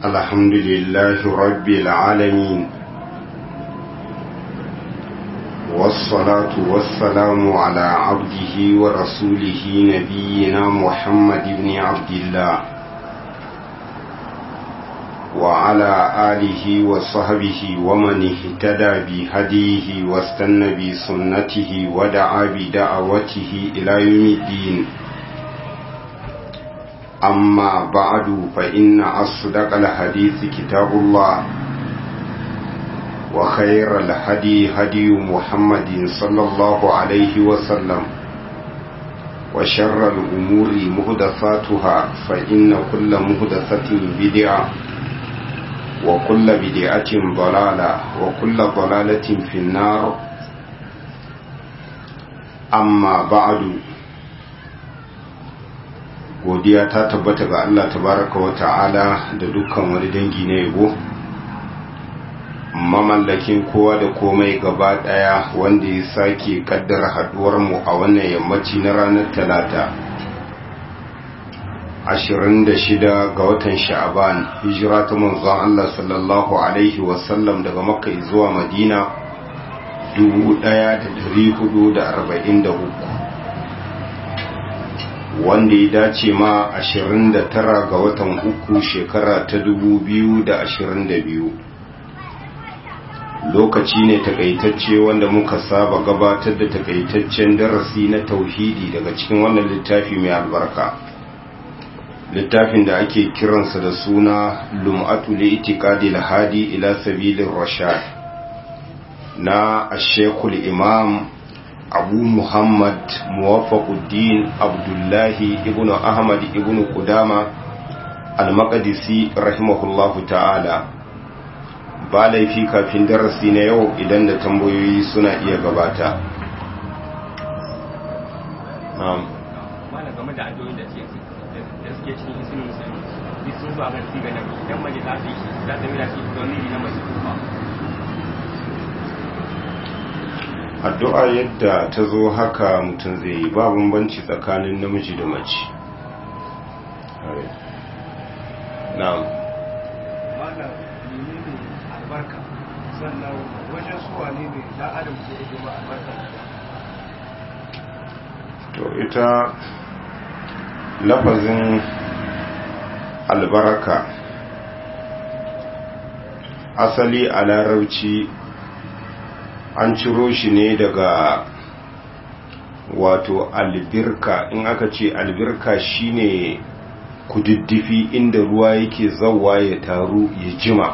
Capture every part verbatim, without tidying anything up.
الحمد لله رب العالمين والصلاة والسلام على عبده ورسوله نبينا محمد بن عبد الله وعلى آله وصحبه ومن اهتدى بهديه واستنى بسنته ودعا بدعوته إلى يوم الدين. أما بعد فإن أصدق الحديث كتاب الله وخير الهدي هدي محمد صلى الله عليه وسلم وشر الأمور محدثاتها فإن كل محدثة بدعة وكل بدعة ضلالة وكل ضلالة في النار. أما بعد godiya ta tabbata ga Allah tabaraka wa ta'ala da dukkan wani dangi na yabo, mamallakin kowa da komai gaba daya, wanda ya sake kaddara haduwar mu a wannan yammaci na ranar talata ashirin da shida ga watan sha'aban, hijira ta manzon Allah sallallahu alaihi wasallam daga makka zuwa madina dubu ɗaya da dari hudu da arba'in da uku, wanda ya dace ma ashirin da tara ga watan uku shekara ta dubu biyu da ashirin da biyu. Lokaci ne takaitacce wanda muka saba gabatar da takaitaccen darasi na tauhidi daga cikin wannan littafi mai albarka, littafin da ake kiransa da suna lum'atu li itiqadil hadi ila sabilir rashad na ash-shaykhul imam abu muhammad muwaffaquddin abdullahi ibnu ahmad ibnu qudama al-maqdisi rahimahullahu ta'ala. ba laifi kafin darasi na yau idan da tambayoyi suna iya gabata. na'am wala game da addu'o'in da suke da suke cikin sunan musulmi sun zo a kan siga na idan mace ta yi shi za ta mira shi don ne na mace kuma addu'a yadda ta zo haka mutum zai yi, ba bambanci tsakanin namiji da mace. na'am mana menene albarka, sannan wajen suwa ne ne dan adam ke yi ma albarka? to ita lafazin albarka asali a larabci an ciro shi ne daga wato albirka. In aka ce albirka shine kududdufi inda ruwa yake zawwa ya taru ya jima,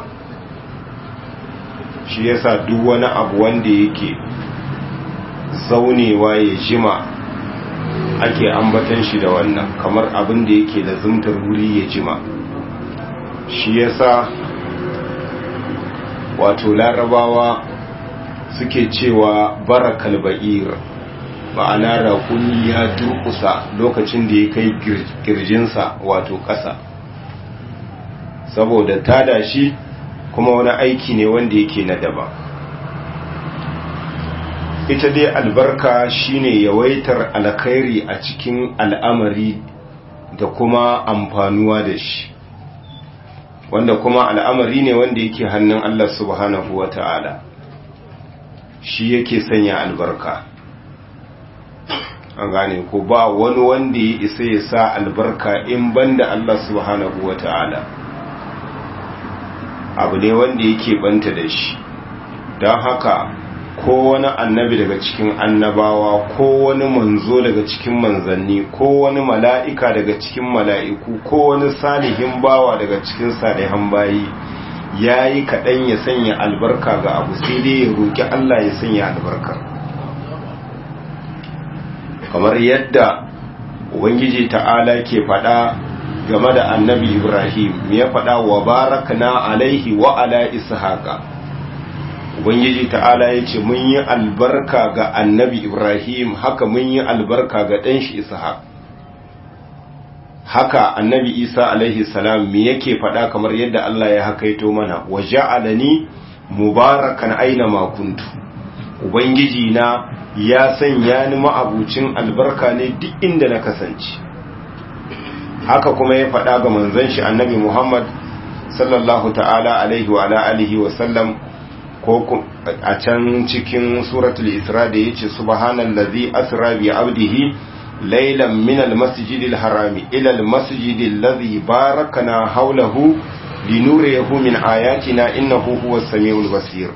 shi yasa duk wani abu wanda yake zaunewa ya jima ake ambatan shi da wannan, kamar abin da yake da zumtar wuri ya jima. shi yasa wato larabawa suke cewa barakal ba'ir, ma'ana raƙumi ya durƙusa lokacin da ya kai girjinsa wato ƙasa, saboda tada shi kuma wani aiki ne wanda yake na daba. ita dai albarka shine yawaitar alkhairi a cikin al'amari da kuma amfanuwa da shi, wanda kuma al'amari ne wanda yake hannun Allah subhanahu wa ta'ala, shi yake sanya albarka. an gane ko ba wani wanda ya isa ya sa albarka in banda Allah subhanahu wa ta'ala, abu ne wanda yake banta da shi. don haka ko wani annabi daga cikin annabawa, ko wani manzo daga cikin manzanni, ko wani mala'ika daga cikin mala'iku, ko wani salihin bawa daga cikin salihan bayi ya yi kaɗan ya sanya albarka ga abu, sai dai ya roƙi Allah ya sanya albarka. kamar yadda Ubangiji ta'ala ke faɗa game da annabi Ibrahim, ya faɗa wa barakna alaihi wa ala ishaqa. Ubangiji ta'ala ya ce mun yi albarka ga annabi Ibrahim, haka mun yi albarka ga ɗanshi Ishaq. haka annabi Isa alaihi salam me yake faɗa kamar yadda Allah ya hakaito mana, wa ja'alani mubarakan aina ma kuntu. Ubangiji na ya sanya ni ma'abucin albarka ne duk inda na kasance. haka kuma ya faɗa ga manzon shi annabi Muhammad sallallahu ta'ala alaihi wa ala alihi wa sallam, ko a can cikin suratul isra da yace subhanallazi asra bi abdihi laylan min almasjidil harami ila almasjidil ladhi barakana hawlahu linuriyahu min ayatina innahu huwas samiul basir.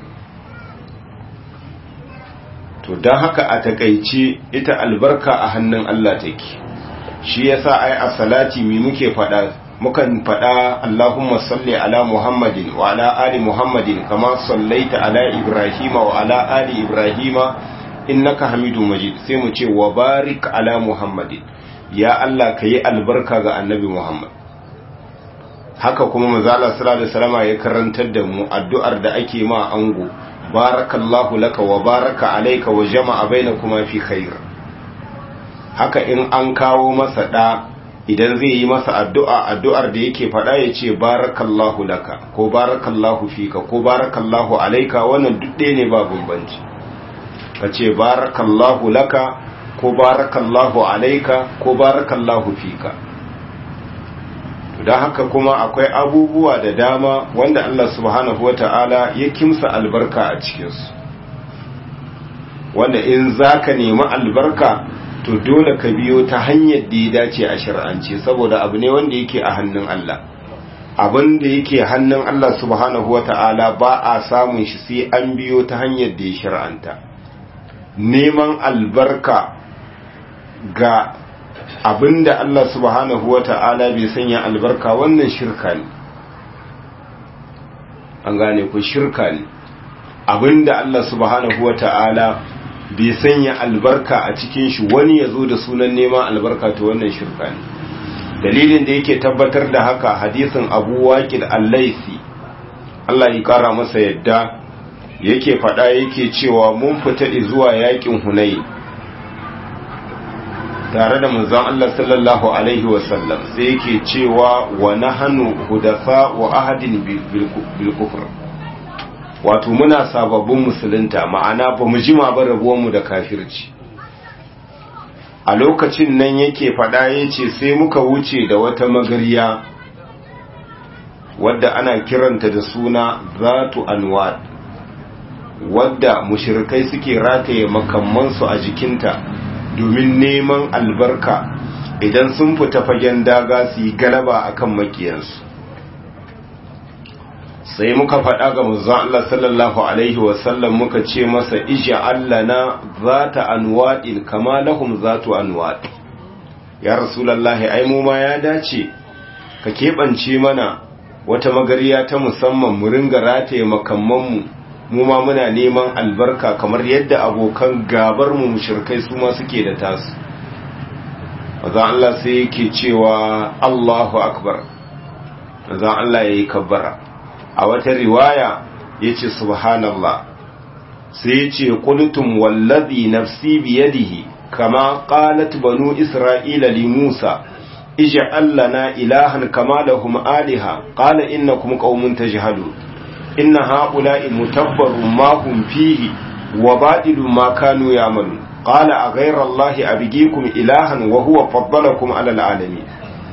to dan haka a takeice ita albarka a hannun Allah take, shi yasa ai a salati mi muke fada, mukan fada Allahumma salli ala Muhammadin wa ala ali Muhammadin kama sallaita ala Ibrahim wa ala ali Ibrahim innaka Hamidum Majid, sai mu ce wa barik ala Muhammadin, ya Allah kayi albarka ga annabi Muhammad. Haka kuma manzo Allah sallallahu alaihi wasallam ya karantar da mu addu'ar da ake ma ango, barakallahu laka wa baraka alayka wa jama'a bainakuma fi khair. Haka in an kawo masa da, idan zai yi masa addu'a, addu'ar da yake faɗa ya ce barakallahu laka ko barakallahu fika ko barakallahu alaika, wannan duk ɗaya ne ba bambanci. Ka ce barakallahu laka ko barakallahu alaika ko barakallahu fika. Don haka kuma akwai abubuwa da dama wanda Allah subhanahu wa ta'ala ya kimsa albarka a cikinsu, wanda in za ka nemi albarka to dole ka biyo ta hanyar da ya dace a shar'ance, saboda abu ne wanda yake a hannun Allah. Abin da yake hannun Allah subhanahu wata'ala ba a samun shi sai an biyo ta hanyar da ya shar'anta. Neman albarka ga abin da Allah subhanahu wata'ala bai sanya albarka, wannan shirka ne, an gane ku, shirka ne. Abin da Allah subhanahu wata'ala bai sanya albarka a cikin shi wani ya zo da sunan neman albarka, to wannan shirka ne. Dalilin da yake tabbatar da haka hadisin Abu Waqid al-Laythi, Allah ya kara masa yadda, yake faɗa yake cewa mun fita zuwa yakin Hunayn tare da manzon Allah sallallahu alaihi wasallam, sai yake cewa wa nahnu hudatha wa ahadin bil kufr, wato muna sababbin musulunta, ma'ana ba mu jima ba rabuwanmu da kafirci. A lokacin nan yake faɗa yace sai muka wuce da wata magariya wadda ana kiranta da suna zatu anwad, wadda mushrikai suke rataye makamansu a jikinta domin neman albarka idan sun fita fagen daga su yi galaba akan makiyansu. Sai muka faɗa ga manzon Allah sallallahu alaihi wasallam, muka ce masa ij'al lana zata anwadin kama lahum zatu anwad, ya rasulullahi ai mu ma ya dace ka keɓance mana wata magariya ta musamman mu ringa rataye makamman mu mu ma muna neman albarka kamar yadda abokan gabar mu mushrikai su ma suke da tasu. manzon Allah sai yake cewa Allahu akbar, manzon Allah yayi kabbara. A wata riwaya yace subhanallah, sai yace qultum wallazi nafsi biyadihi kama qalat banu isra'ila li Musa ij'al lana ilahan kama lahum aliha qala innakum qaumun tajhalun inna haula'i mutabbarun ma hum fihi wa badilun ma kanu ya'malun qala aghayra allahi abghikum ilahan wa huwa faddalakum 'ala al'alamin.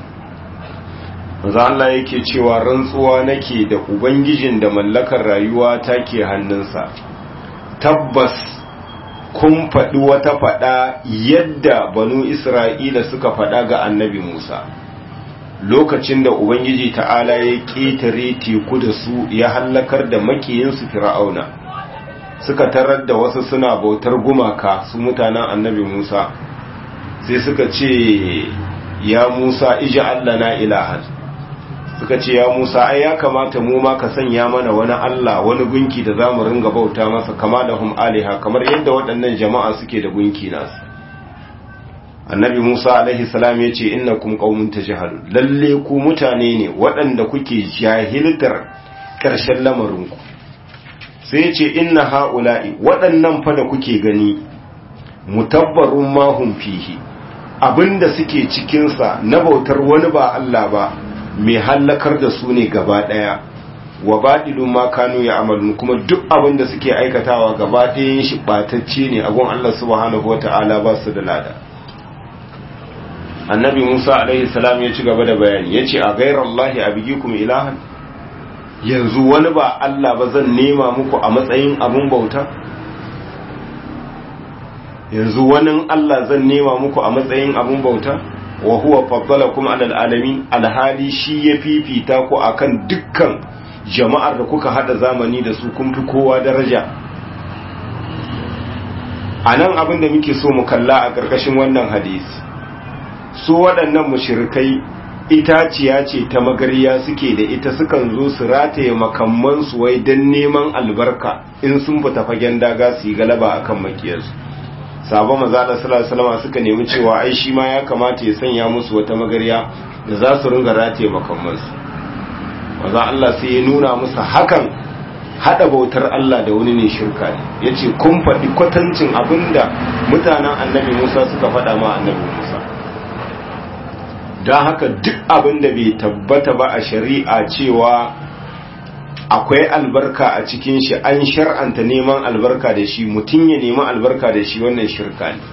manzo Allah yake cewa rantsuwa nake da ubangijin da mallakar rayuwa take hannunsa, tabbas kun faɗi wata faɗa yadda banu Isra'ila suka faɗa ga annabi Musa lokacin da ubangiji ta'ala ya ƙetare teku da su ya hallakar da makiyinsu Fir'auna, suka tarar da wasu suna bautar gumaka su mutanen annabi Musa, sai suka ce ya Musa ij'al lana ilahan, suka ce ya Musa ai ya kamata mu ma ka sanya mana wani Allah, wani gunki da zamu ringa bauta masa kama da hum aliha, kamar yadda waɗannan jama'a suke da gunki nasu. Annabi Musa alaihi salam ya ce innakum qaumun tajhalun, lalle ku mutane ne waɗanda kuke jahiltar ƙarshen lamarinku. Sai ya ce inna haula'i, waɗannan fa da kuke gani mutabbarun ma hum fihi, abinda suke cikinsa na bautar wani ba Allah ba mai hallakar da su ne gaba daya, wa badilun ma kanu ya amalun, kuma duk abin da suke aikatawa gaba ɗayan shi batacce ne abun Allah subhanahu wata'ala ba su da lada. Annabi Musa alaihi salam ya ci gaba da bayani, ya ce a gairar Allahi abigikum ilahan, yanzu wani ba Allah ba zan nema muku a matsayin abun bauta yanzu wani Allah zan nema muku a matsayin abun bauta wa huwa faddalakum alal alamin alhali shi ya fifita ku akan dukkan jama'ar da kuka hada zamani da su kun fi kowa daraja. anan abin da muke so mu kalla a ƙarƙashin wannan hadisi su waɗannan mushrikai itaciya ce ta magariya suke da ita, sukan zo su rataye makamman su wai dan neman albarka in sun fita fagen daga su yi galaba akan makiyarsu. sabon maza da salama suka nemi cewa ai shi ma ya kamata ya sanya musu wata magariya da za su ringa rataye makamansu. maza Allah sai ya nuna musu hakan hada bautar Allah da wani ne shirka ne, ya ce kun faɗi kwatancin abinda mutanen annabi Musa suka faɗa ma annabi Musa. don haka duk abinda bai tabbata ba a shari'a cewa akwai albarka a cikin shi, an shar'anta neman albarka da shi, mutum ya nemi albarka da shi, wannan shirka ne.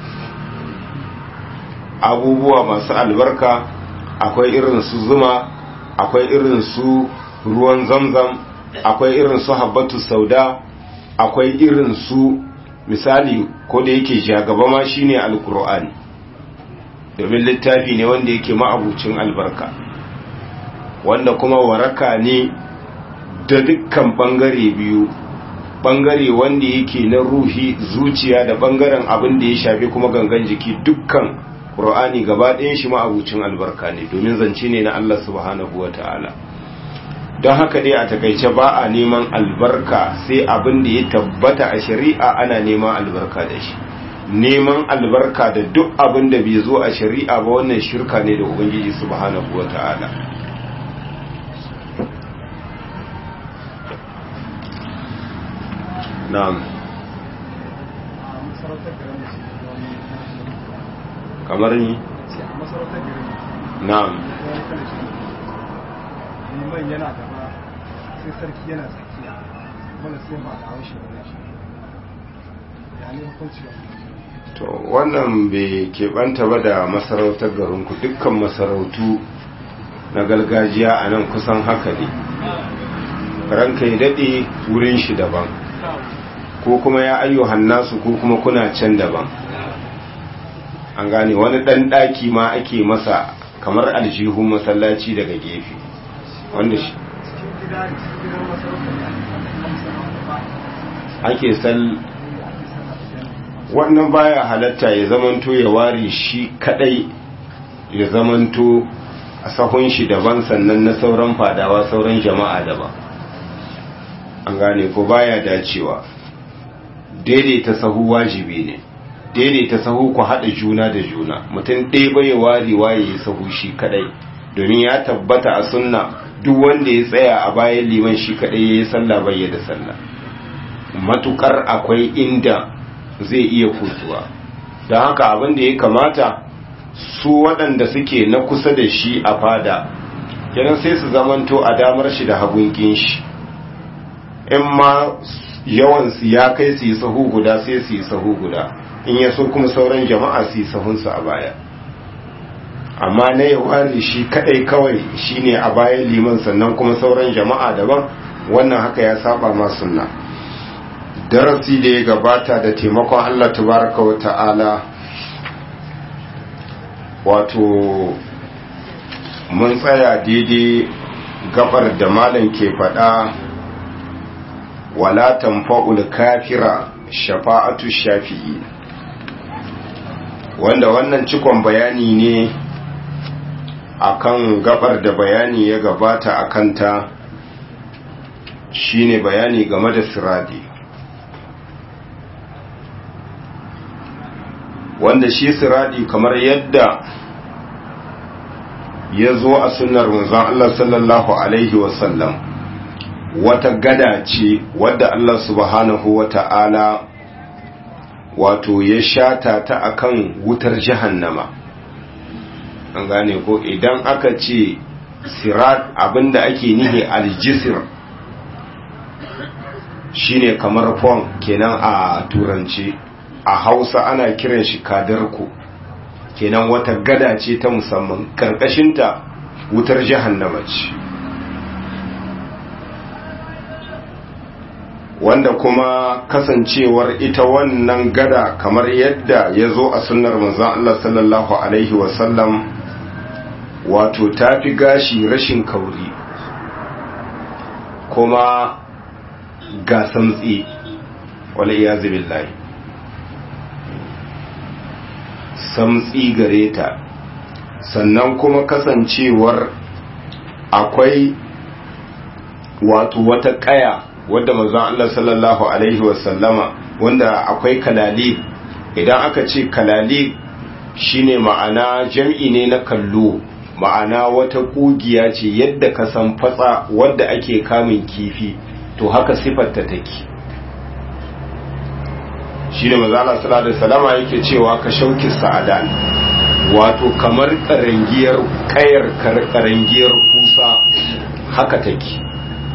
abubuwa masu albarka akwai irin su zuma, akwai irin su ruwan zamzam, akwai irin su habbatu sauda, akwai irin su misali ko da yake jagaba ma shine alkur'ani, domin littafi ne wanda yake ma'abucin albarka, wanda kuma waraka ne da dukkan bangare biyu, bangare wanda yake na ruhi zuciya da bangaren abin da ya shafi kuma gangan jiki. dukkan Qur'ani gaba ɗayan shi ma'abucin albarka ne, domin zance ne na Allah subhanahu wata'ala. don haka dai a takaice ba a neman albarka sai abin da ya tabbata a shari'a ana neman albarka da shi. neman albarka da duk abin da bai zo a shari'a ba wannan shirka ne da Ubangiji subhanahu wata'ala. na'am kamar ni na'am liman yana gaba sai sarki yana tsakiya wanda sai ba a haushe ba shi ya ne hukunci to wannan bai keɓanta ba da masarautar garinku, dukkan masarautu na gargajiya a nan kusan haka ne. ranka ya daɗe wurin shi daban, ko kuma ya ayyuhan nasu ko kuma kuna can daban. an gane wani ɗan ɗaki ma ake masa kamar aljihun masallaci daga gefe wanda shi ake sal wannan baya halatta ya zamanto ya ware shi kadai, ya zamanto a sahun shi daban sannan na sauran fadawa sauran jama'a daban. an gane ko baya dacewa. daidaita sahu wajibi ne, daidaita sahu ku haɗa juna da juna, mutum ɗaya bai ware waye ya sahu shi kadai, domin ya tabbata a sunna duk wanda ya tsaya a bayan liman shi kadai ya yi sallah bai da sallah, matukar akwai inda zai iya kutuwa. don haka abin da ya kamata su waɗanda suke na kusa da shi a fada kenan sai su zamanto a damar shi da hagunkin shi, in ma yawansu ya kai su yi sahu guda sai su yi sahu guda, in ya so kuma sauran jama'a su yi sahunsu a baya. amma na ya ware shi kadai kawai shine a bayan liman sannan kuma sauran jama'a daban, wannan haka ya saba ma sunna. darasi da ya gabata da taimakon Allah tabaraka wa ta'ala wato mun tsaya daidai gabar da malam ke faɗa wala tanfa'ul kafira shafa'atu shafi'i, wanda wannan cikon bayani ne akan gabar da bayani ya gabata akan ta, shine bayani game da siradi, wanda shi siradi kamar yadda ya zo a sunnar manzon Allah sallallahu alaihi wasallam wata gada ce wadda Allah subhanahu wata'ala wato ya shata ta akan wutar jahannama. an gane ko idan aka ce sirat abinda ake nihi aljisir shine kamar fon kenan a turanci, a Hausa ana kiran shi kadarku, kenan wata gada ce ta musamman, karkashinta wutar jahannama ce. wanda kuma kasancewar ita wannan gada kamar yadda ya zo a sunnar manzon Allah sallallahu alaihi wasallam wato ta fi gashi rashin kauri kuma ga samtsi wala iyazu billahi samtsi gare ta sannan kuma kasancewar akwai wato wata kaya wadda manzon Allah sallallahu alaihi wasallama wanda akwai kalali idan aka ce kalali shine ma'ana jam'i ne na kallo ma'ana wata kugiya ce yadda ka san fatsa wadda ake kamun kifi to haka sifarta take shine manzon Allah sallallahu alaihi wasallama yake cewa ka shauki sa'adan wato kamar karangiyar kayar karangiyar kusa haka take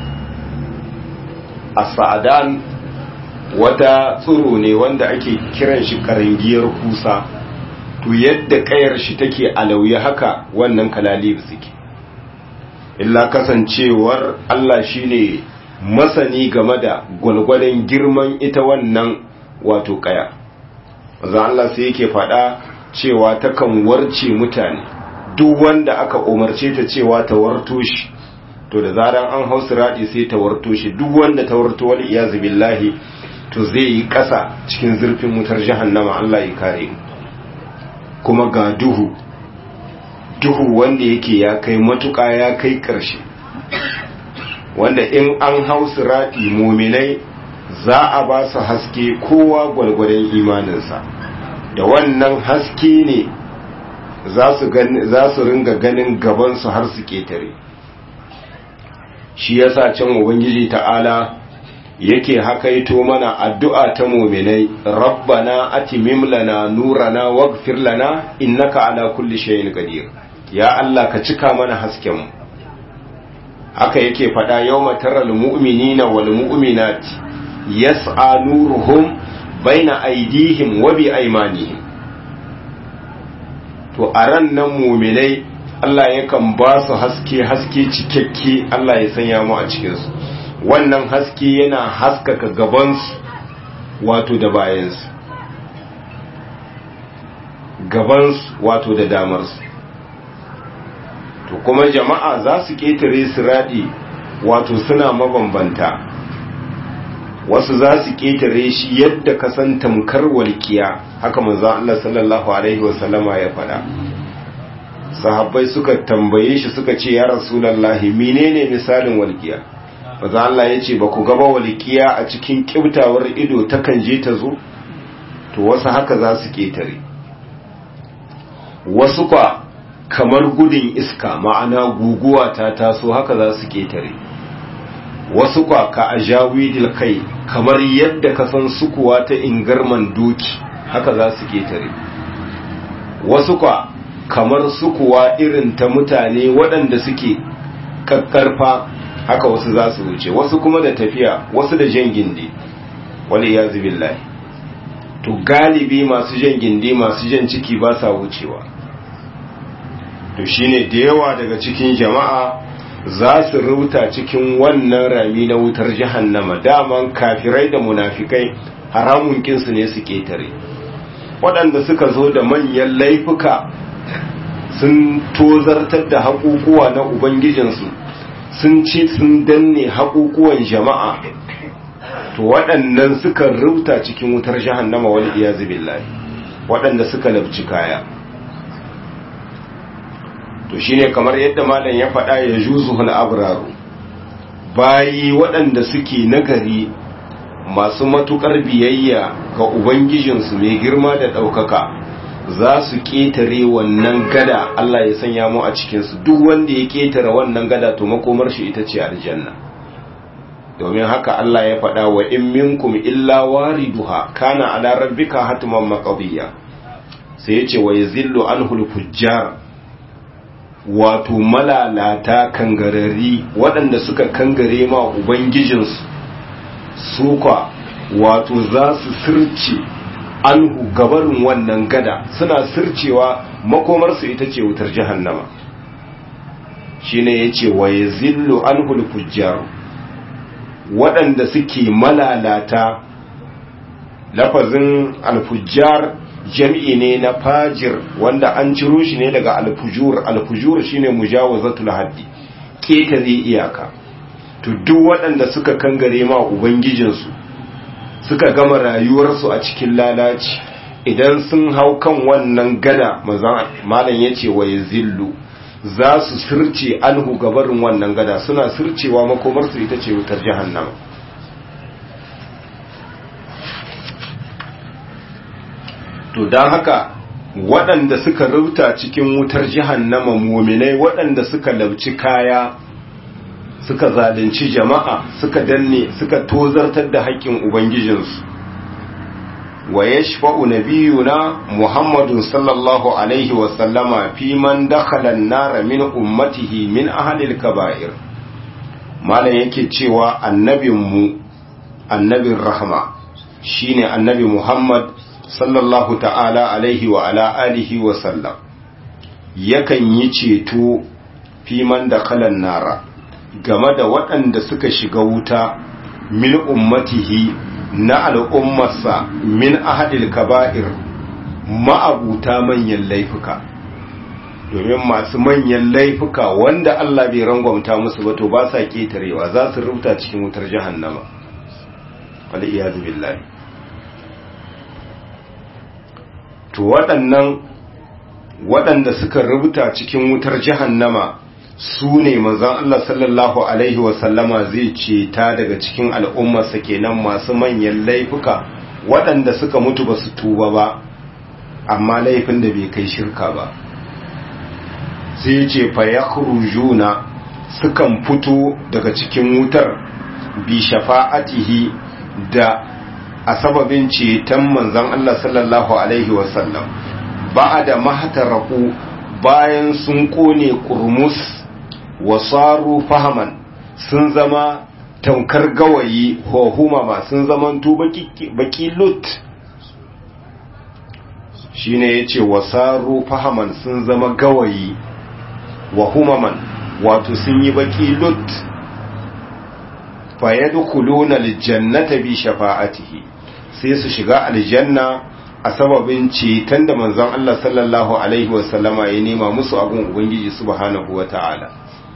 as-sa'adan wata tsiro ne wanda ake kiran shi karangiyar kusa to yadda kayar shi take alauya haka wannan kalalib suke illa kasancewar Allah shine masani game da gwalgwadon girman ita wannan wato kaya manzo Allah sai yake fada cewa takan warce mutane duk wanda aka umarce ta cewa ta warto shi to da zaran an hausa radi sai ta warto shi duk wanda ta warto wal iyazu billahi to zai yi kasa cikin zurfin wutar jahannama Allah ya kare kuma ga duhu duhu wanda yake ya kai matuƙa ya kai ƙarshe wanda in an hausa radi muminai za a ba su haske kowa gwalgwadon imaninsa da wannan haske ne za su ringa ganin gabansu har su ketare shi yasa can ubangiji ta'ala yake hakaito mana addu'a ta mu'minai rabbana atimim lana nurana waghfir lana innaka ala kulli shay'in qadir ya Allah ka cika mana hasken mu haka yake fada yawma taral mu'minina wal mu'minati yas'a nuruhum baina aydihim wa bi aymanihim to aran nan mu'minai Allah yakan ba su haske haske cikakke Allah ya sanya mu a cikin su wannan haske yana haskaka gabansu wato da bayansu gabansu wato da damarsu to kuma jama'a za su ƙetare siradi wato suna mabambanta wasu za su ƙetare shi yadda ka san tamkar walƙiya haka manzo Allah sallallahu alaihi wasallama ya faɗa sahabbai suka tambaye shi suka ce ya rasulullahi menene misalin walƙiya manzo Allah ya ce ba ku gaba walƙiya a cikin kibtawar ido takan je ta zo to wasu haka za su ƙetare wasu kwa kamar gudun iska ma'ana guguwa ta taso haka za su ƙetare wasu kwa ka ajawidil kai kamar yadda ka san sukuwa ta ingarman doki haka za su ƙetare wasu kwa kamar sukuwa irin ta mutane waɗanda suke kakkarfa haka wasu za su wuce wasu kuma da tafiya wasu da jan gindi wani ya zubillahi to galibi masu jan gindi masu jan ciki ba sa wucewa to shine da yawa daga cikin jama'a za su rubuta cikin wannan rami na wutar jahannama daman kafirai da munafikai haramun kinsu ne su ketare waɗanda suka zo da manyan laifuka sun tozartar da haƙuƙuwa na ubangijinsu sun ci sun danne haƙuƙuwan jama'a to waɗannan suka rubuta cikin wutar jahannama wal iyazu billahi waɗanda suka labci kaya to shine kamar yadda malam ya faɗa ya juzuhul abraru bayi waɗanda suke nagari masu matukar biyayya ga ubangijinsu mai girma da ɗaukaka za su ƙetare wannan gada Allah ya sanya mu a cikinsu duk wanda ya ƙetare wannan gada to makomar shi ita ce aljanna domin haka Allah ya faɗa wa in minkum illa wariduha kana ala rabbika hatman maqdiya sai ya ce wa yazillu anhul fujjar wato malalata kangarari waɗanda suka kangare ma ubangijinsu su kwa wato za su sirce anhu gabarin wannan gada suna sircewa makomarsu ita ce wutar jahannama shine yace wa yazillu anhu al-fujjar waɗanda suke malalata. Lafazin alfujjar jam'i ne na fajir wanda an ciro shi ne daga alfujur. Alfujur shine mujawazatul haddi, ketare iyaka. To duk waɗanda suka kangare ma ubangijinsu suka gama rayuwarsu a cikin lalaci, idan sun hau kan wannan gada malam yace wa yazillu, za su sirce anhu gabarin wannan gada, suna sircewa makomarsu ita ce wutar jahannama. To don haka waɗanda suka rubuta cikin wutar jahannama muminai, waɗanda suka labci kaya, suka zalunci jama'a, suka danne, suka tozartar da haƙƙin ubangijinsu. Wa yashfa'u nabiyuna Muhammadun sallallahu alaihi wa sallama fi man dakhala an-nar min ummatihi min ahli al-kaba'ir. Malam yake cewa annabinmu, annabin rahma, shine annabi Muhammad sallallahu ta'ala alaihi wa ala alihi wa sallam, yakan yi ceto fi man dakhala an-nar game da waɗanda suka shiga wuta min ummatihi na al'ummarsa min ahadil kaba'ir, ma'abuta manyan laifuka. Domin masu manyan laifuka wanda Allah bai rangwamta musu ba to ba sa ketarewa, za su rubuta cikin wutar jahannama. Wal'iyazu billahi. To waɗannan waɗanda suka rubuta cikin wutar jahannama su ne manzon Allah sallallahu alaihi wasallama zai ce ta daga cikin al'ummarsa kenan masu manyan laifuka waɗanda suka mutu ba su tuba ba, amma laifin da bai kai shirka ba. Sai ce fa yakhrujuna, sukan fito daga cikin wutar bi shafa'atihi, da a sababin ceton manzon Allah sallallahu alaihi wasallam, ba'da mahtaraku, bayan sun kone kurmus, wasaru fahaman, sun zama tamkar gawayi, hohumama, sun zama baki lut. Shine yace wasaru fahaman, sun zama gawayi, wahumaman, wato sun yi baki lut. Fa yadkhuluna aljannata bi shafa'atihi, sai su shiga aljanna a sababin ceton da manzon Allah sallallahu alaihi wasallama ya nema musu abun ubangiji subhanahu wata'ala.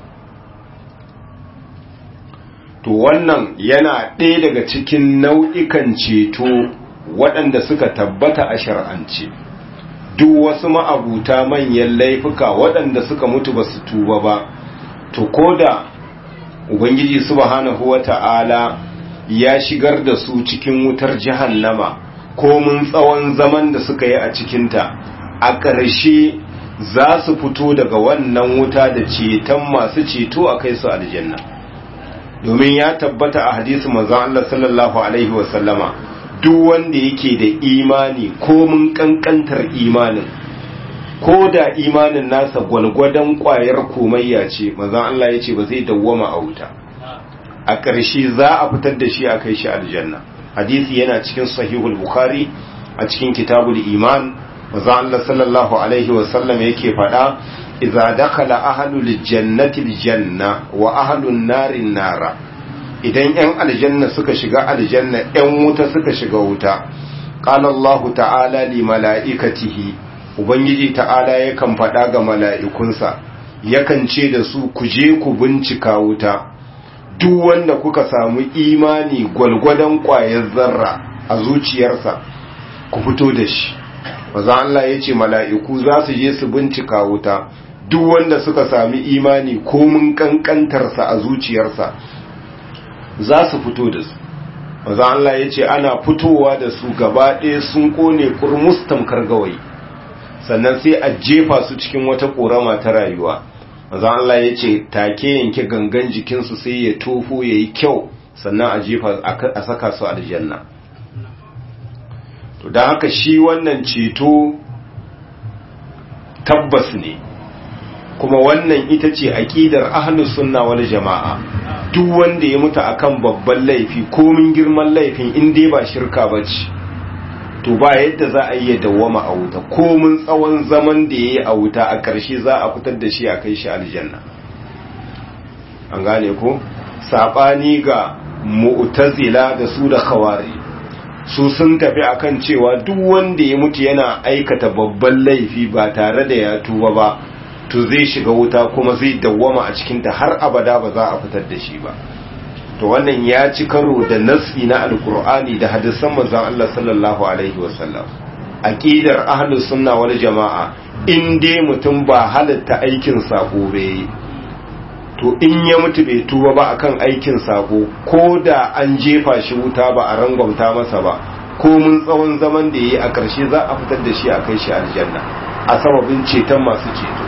To wannan yana ɗaya daga cikin nau'ikan ceto waɗanda suka tabbata a shar'ance. Duk wasu ma'abuta manyan laifuka waɗanda suka mutu ba su tuba ba, to koda ubangiji subhanahu wata'ala ya shigar da su cikin wutar jahannama ko mun tsawon zaman da suka yi a cikinta, a ƙarshe za su fito daga wannan wuta da ceton masu ceto a kai su aljanna. Domin ya tabbata a hadisi manzon Allah sallallahu alaihi wasallama, duk wanda yake da imani ko mun kankantar imanin, ko da imanin nasa gwalgwadon kwayar komayya ce, manzon Allah ya ce ba zai dawwama a wuta, a ƙarshe za a fitar da shi a kai shi aljanna. Hadisi yana cikin sahihul bukhari a cikin kitabul iman. manzon Allah sallallahu alaihi wasallam yake faɗa, idza dakhala ahlul jannati aljanna wa ahlun nari nara, idan yan aljanna suka shiga aljanna yan wuta suka shiga wuta, qala Allah ta'ala li mala'ikatihi, ubangiji ta'ala yakan faɗa ga mala'ikunsa, yakan ce da su ku je ku bincika wuta, duk wanda kuka samu imani gwalgwadon ƙwayar zarra a zuciyarsa ku fito da shi. Maza Allah ya ce mala'iku za su je su bincika wuta, duk wanda suka sami imani ko mun kankantarsa a zuciyarsa za su fito da su. Maza Allah ya ce ana fitowa da su gaba ɗaya sun kone kurmus tamkar gawayi, sannan sai a jefa su cikin wata ƙorama ta rayuwa. Maza Allah ya ce take yanke gangan jikinsu sai ya tofo ya yi kyau, sannan a jefa a saka su aljanna. To da haka shi wannan ceto tabbas ne, kuma wannan ita ce aqidar ahlus sunna wal jama'a. Duk wanda ya mutu akan babban laifi ko min girman laifin, in dai ba shirka bace, to ba yadda za a yi dawwama a wuta, ko mun tsawon zaman da yayi a wuta, a ƙarshe za a fitar da shi a kai shi aljanna. An gane ko? Sabani ga mu'tazila da su da khawari su sun tafi akan cewa duk wanda ya mutu yana aikata babban laifi ba tare da ya tuba ba to zai shiga wuta kuma zai dawwama a cikinta har abada ba za a fitar da shi ba. To wannan ya ci karo da nassi na alkur'ani da hadisan manzon Allah sallallahu alaihi wasallam. Aqidar ahlus sunna wal jamaa in dai mutum ba halatta aikin sako bai, to in ya mutu bai tuba ba akan aikin sako, ko da an jefa shi wuta ba a rangwamta masa ba, ko mun tsawon zaman da yayi a ƙarshe za a fitar da shi a kai shi aljanna a sababin ceton masu ceto.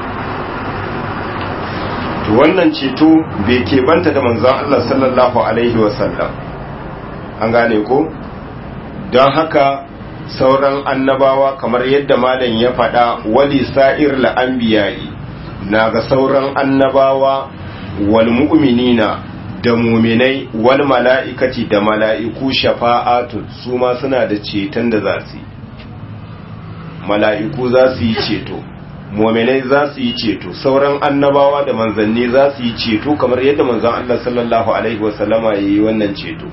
To wannan ceto bai keɓanta da manzon Allah sallallahu alaihi wasallam, an gane ko? Don haka sauran annabawa kamar yadda malam ya faɗa, wali sa'ir la'anbiya'i na ga sauran annabawa wal mu'minina da muminai wal mala'ikati da mala'iku shafa'atun su ma suna da ceton da za su yi. Mala'iku za su yi ceto, muminai za su yi ceto, sauran annabawa da manzanni za su yi ceto kamar yadda manzan Allah sallallahu alaihi wasallama ya yi wannan ceto.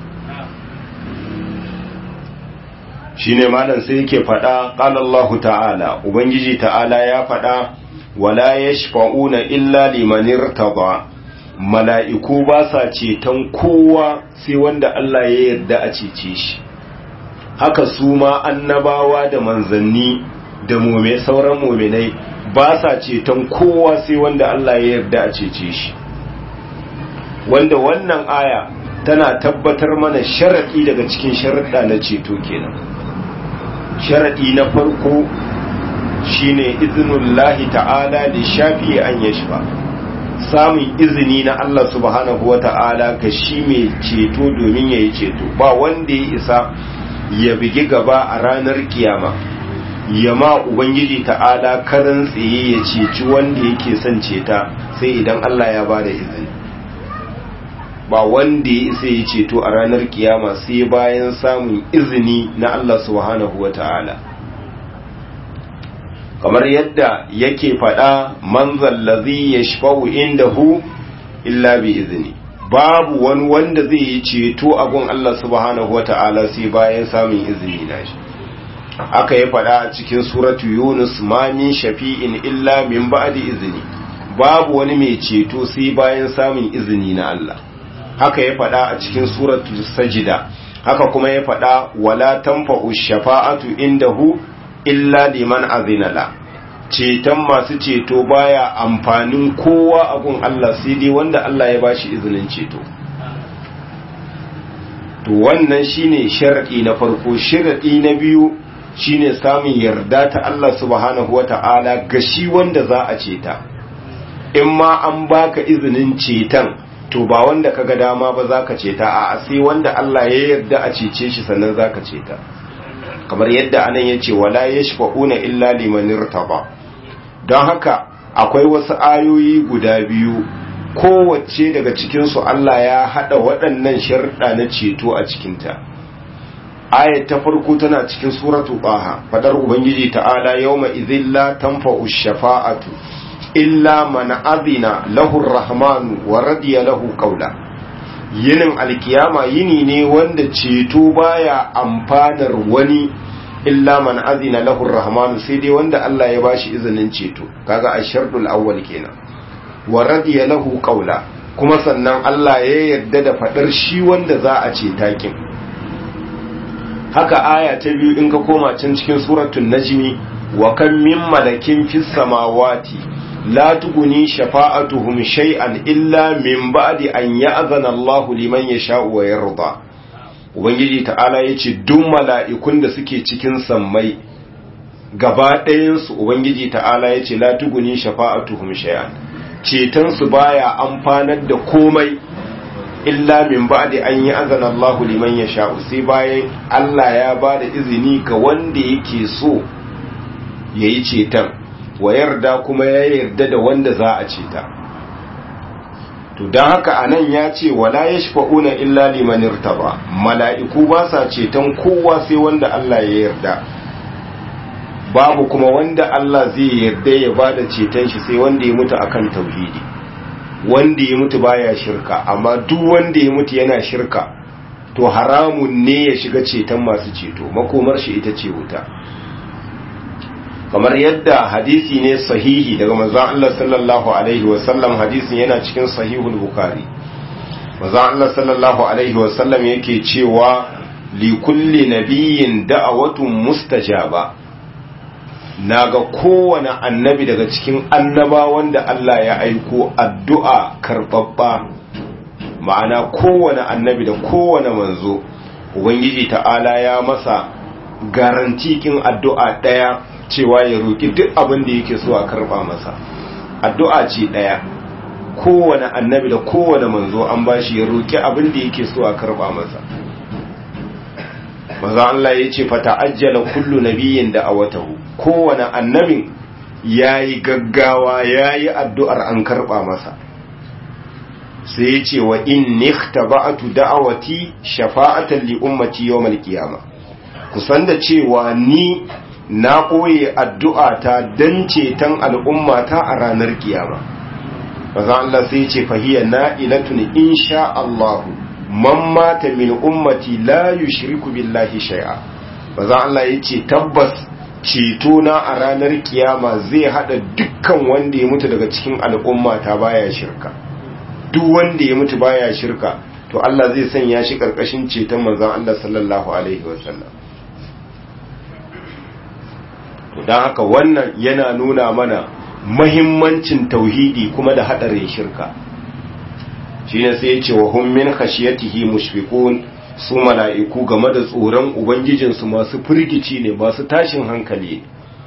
Shi ne malam sai yake faɗa ƙalallahu ta'ala, Ubangiji ta'ala ya faɗa, wala ya shafa'una illa limanir taba, mala'iku ba sa ceton kowa sai wanda Allah ya yarda a cece shi. Haka su ma annabawa da manzanni da mume sauran muminai ba sa ceton kowa sai wanda Allah ya yarda a cece shi. Wanda wannan aya tana tabbatar mana sharaɗi daga cikin sharaɗa na ceto kenan. Sharaɗi na farko shine iznullahi ta'ala li shafi an yashfa, samun izini na Allah subhanahu wa ta'ala ga shi mai ceto domin ya yi ceto. Ba wanda ya isa ya bigi gaba a ranar kiyama ya ma Ubangiji ta'ala karan tsaye ya ceci wanda yake son ceta sai idan Allah ya ba da izini. Ba wanda ya isa ya ceto a ranar kiyama sai bayan samun izini na Allah subhanahu wa ta'ala. Kamar yadda yake faɗa, man zallazi ya shafa'u indahu illa bi izini, babu wani wanda zai yi ceto a gun Allah subhanahu wa ta'ala sai bayan samun izini na shi. Aka yi faɗa a cikin suratu Yunus, ma min shafi'in illa min ba'di izini, babu wani mai ceto sai bayan samun izini na Allah. Haka ya faɗa a cikin suratu Sajida, haka kuma ya faɗa, wala tanfa'u shafa'atu indahu illa liman azina la, ceton masu ceto baya amfanin kowa a gun Allah sai dai wanda Allah ya bashi izinin ceto. To wannan shine sharadi na farko. Sharadi na biyu shine samun yarda ta Allah subhanahu wata'ala ga shi wanda za a ceta. In ma an baka izinin ceton, to ba wanda kaga dama ba zaka ceta, a sai wanda Allah ya yarda a cece shi sannan zaka ceta. Kamar yadda anan yace wala yashfa'una illa liman irtaba. Don haka akwai wasu ayoyi guda biyu, kowace daga cikin su Allah ya hada waɗannan sharuɗa na ceto a cikin ta. Ayat ta farko tana cikin suratu Taha, fadar Ubangiji ta'ala, yawma idhil la tanfa'u shafa'atu illa man adina lahu ar-rahmanu wa radiya lahu qawla. Yinin alkiyama yini ne wanda ceto baya amfanar wani illa man azina lahu ar-rahmanu, sai dai wanda Allah ya bashi izinin ceto. Kaga ash-shartul awwal kenan. Wa radiya lahu qawla, kuma sannan Allah ya yarda da fadar shi wanda za a ce takin. Haka aya ta biyu in ka koma can cikin suratul najmi, wa kam min malakin fis samawati la tuguni shafa'atuhum shay'an illa min ba'di an ya'zana Allahu liman yasha'u wa yarda. Ubangiji ta'ala yace duk mala'ikun da suke cikin sammai gaba ɗayan su, Ubangiji ta'ala yace la tuguni shafa'atuhum shay'an, ceton su baya amfanar da komai illa min ba'di an ya'zana Allahu liman yasha'u, sai bayan Allah ya bada izini ga wanda yake so yayi ceton, wa yarda kuma ya yarda da wanda za a ceta. To don haka anan ya ce wala yashfa'una illa liman irtaba, mala'iku ba sa ceton kowa sai wanda Allah ya yarda. Babu kuma wanda Allah zai yarda ya bada ceton shi sai wanda ya mutu akan tauhidi, wanda ya mutu baya shirka. Amma duk wanda ya mutu yana shirka to haramun ne ya shiga ceton masu ceto, makomar shi ita ce wuta. Kamar yadda hadisi ne sahihi daga manzon Allah sallallahu alaihi wasallam, hadisin yana cikin sahihul Bukhari. Manzon Allah sallallahu alaihi wasallam yake cewa li kulli nabiyyin da'awatun mustajaba. Naga kowane annabi daga cikin annabawan da Allah ya aiko addu'a karbabba, ma'ana kowane annabi da kowane manzo ubangiji ta'ala ya masa garantikin addu'a daya cewa ya roki duk abin da yake so a karba masa. Addu'a ce daya, kowane annabi da kowane manzo an bashi ya roki abin da yake so a karba masa. Maza Allah ya ce fata ajjala kullu nabiyyin da awatahu, kowane annabin yayi gaggawa yayi addu'ar an karba masa. Sai ya ce wa in ikhtaba'tu da'awati shafa'atan li ummati yawmal qiyamah, kusan da cewa ni na koye addu'ata dan ceton al'ummata a ranar kiyama. Maza Allah sai ya ce fahiya na'ilatun insha Allah man mata min ummati la yushriku billahi shay'a. Maza Allah ya ce tabbas ceto na a ranar kiyama zai hada dukkan wanda ya mutu daga cikin al'ummata baya shirka. Duk wanda ya mutu baya shirka to Allah zai sanya shi karkashin ceton manzon Allah sallallahu alaihi wasallam. To dan haka wannan yana nuna mana muhimmancin tauhidi kuma da hadarin shirka. Shine sai ya ce wa hum min khashiyatihi mushfiqun, su mala'iku game da tsoron ubangijinsu masu firgici ne, masu tashin hankali.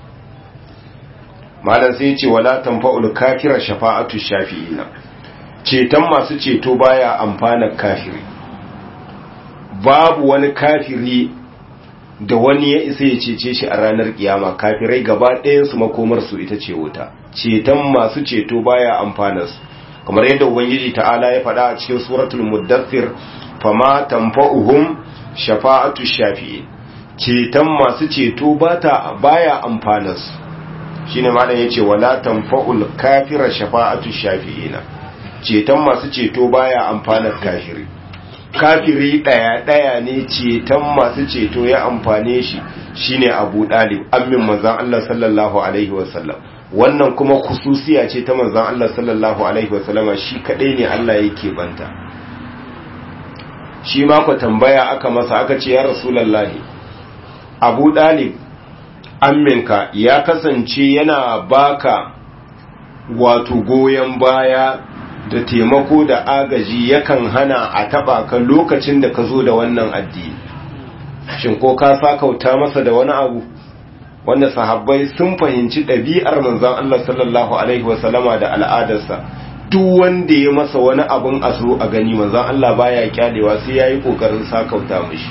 Malam sai ya ce wala tanfa'ul kafira shafa'atu shafi'ina, ceton masu ceto baya amfana kafiri. Babu wani kafiri da wani ya isa ya cece shi a ranar kiyama. Kafirai gaba ɗayan su makomar su ita ce wuta. Ceton masu ceto baya amfana su, kamar yadda ubangiji ta'ala ya faɗa a cikin suratul muddathir, fama tanfa'uhum shafa'atu shafi'in, ceton masu ceto bata baya amfana su. Shine malam yace wala tanfa'ul kafira shafa'atu shafi'ina, ceton masu ceto baya amfanar kafiri. Kafiri daya daya ne ceton masu ceto ya amfane shi, shine Abu Dalib ammin manzon Allah sallallahu alaihi wasallam. Wannan kuma khususiya ce ta manzon Allah sallallahu alaihi wasallama, shi kadai ne Allah yake banta. Shi ma ku tambaya aka masa aka ce ya rasulullahi, Abu Dalib amminka ya kasance yana baka wato goyen baya da taimako da agaji, yakan hana a taba ka lokacin da ka zo da wannan addini, shin ko ka sakauta masa da wani abu? Wanda sahabbai sun fahimci ɗabi'ar manzon Allah sallallahu alaihi wasallama da al'adarsa, duk wanda ya masa wani abun a so a gani manzon Allah baya kyalewa, sai yayi kokarin sakauta mishi.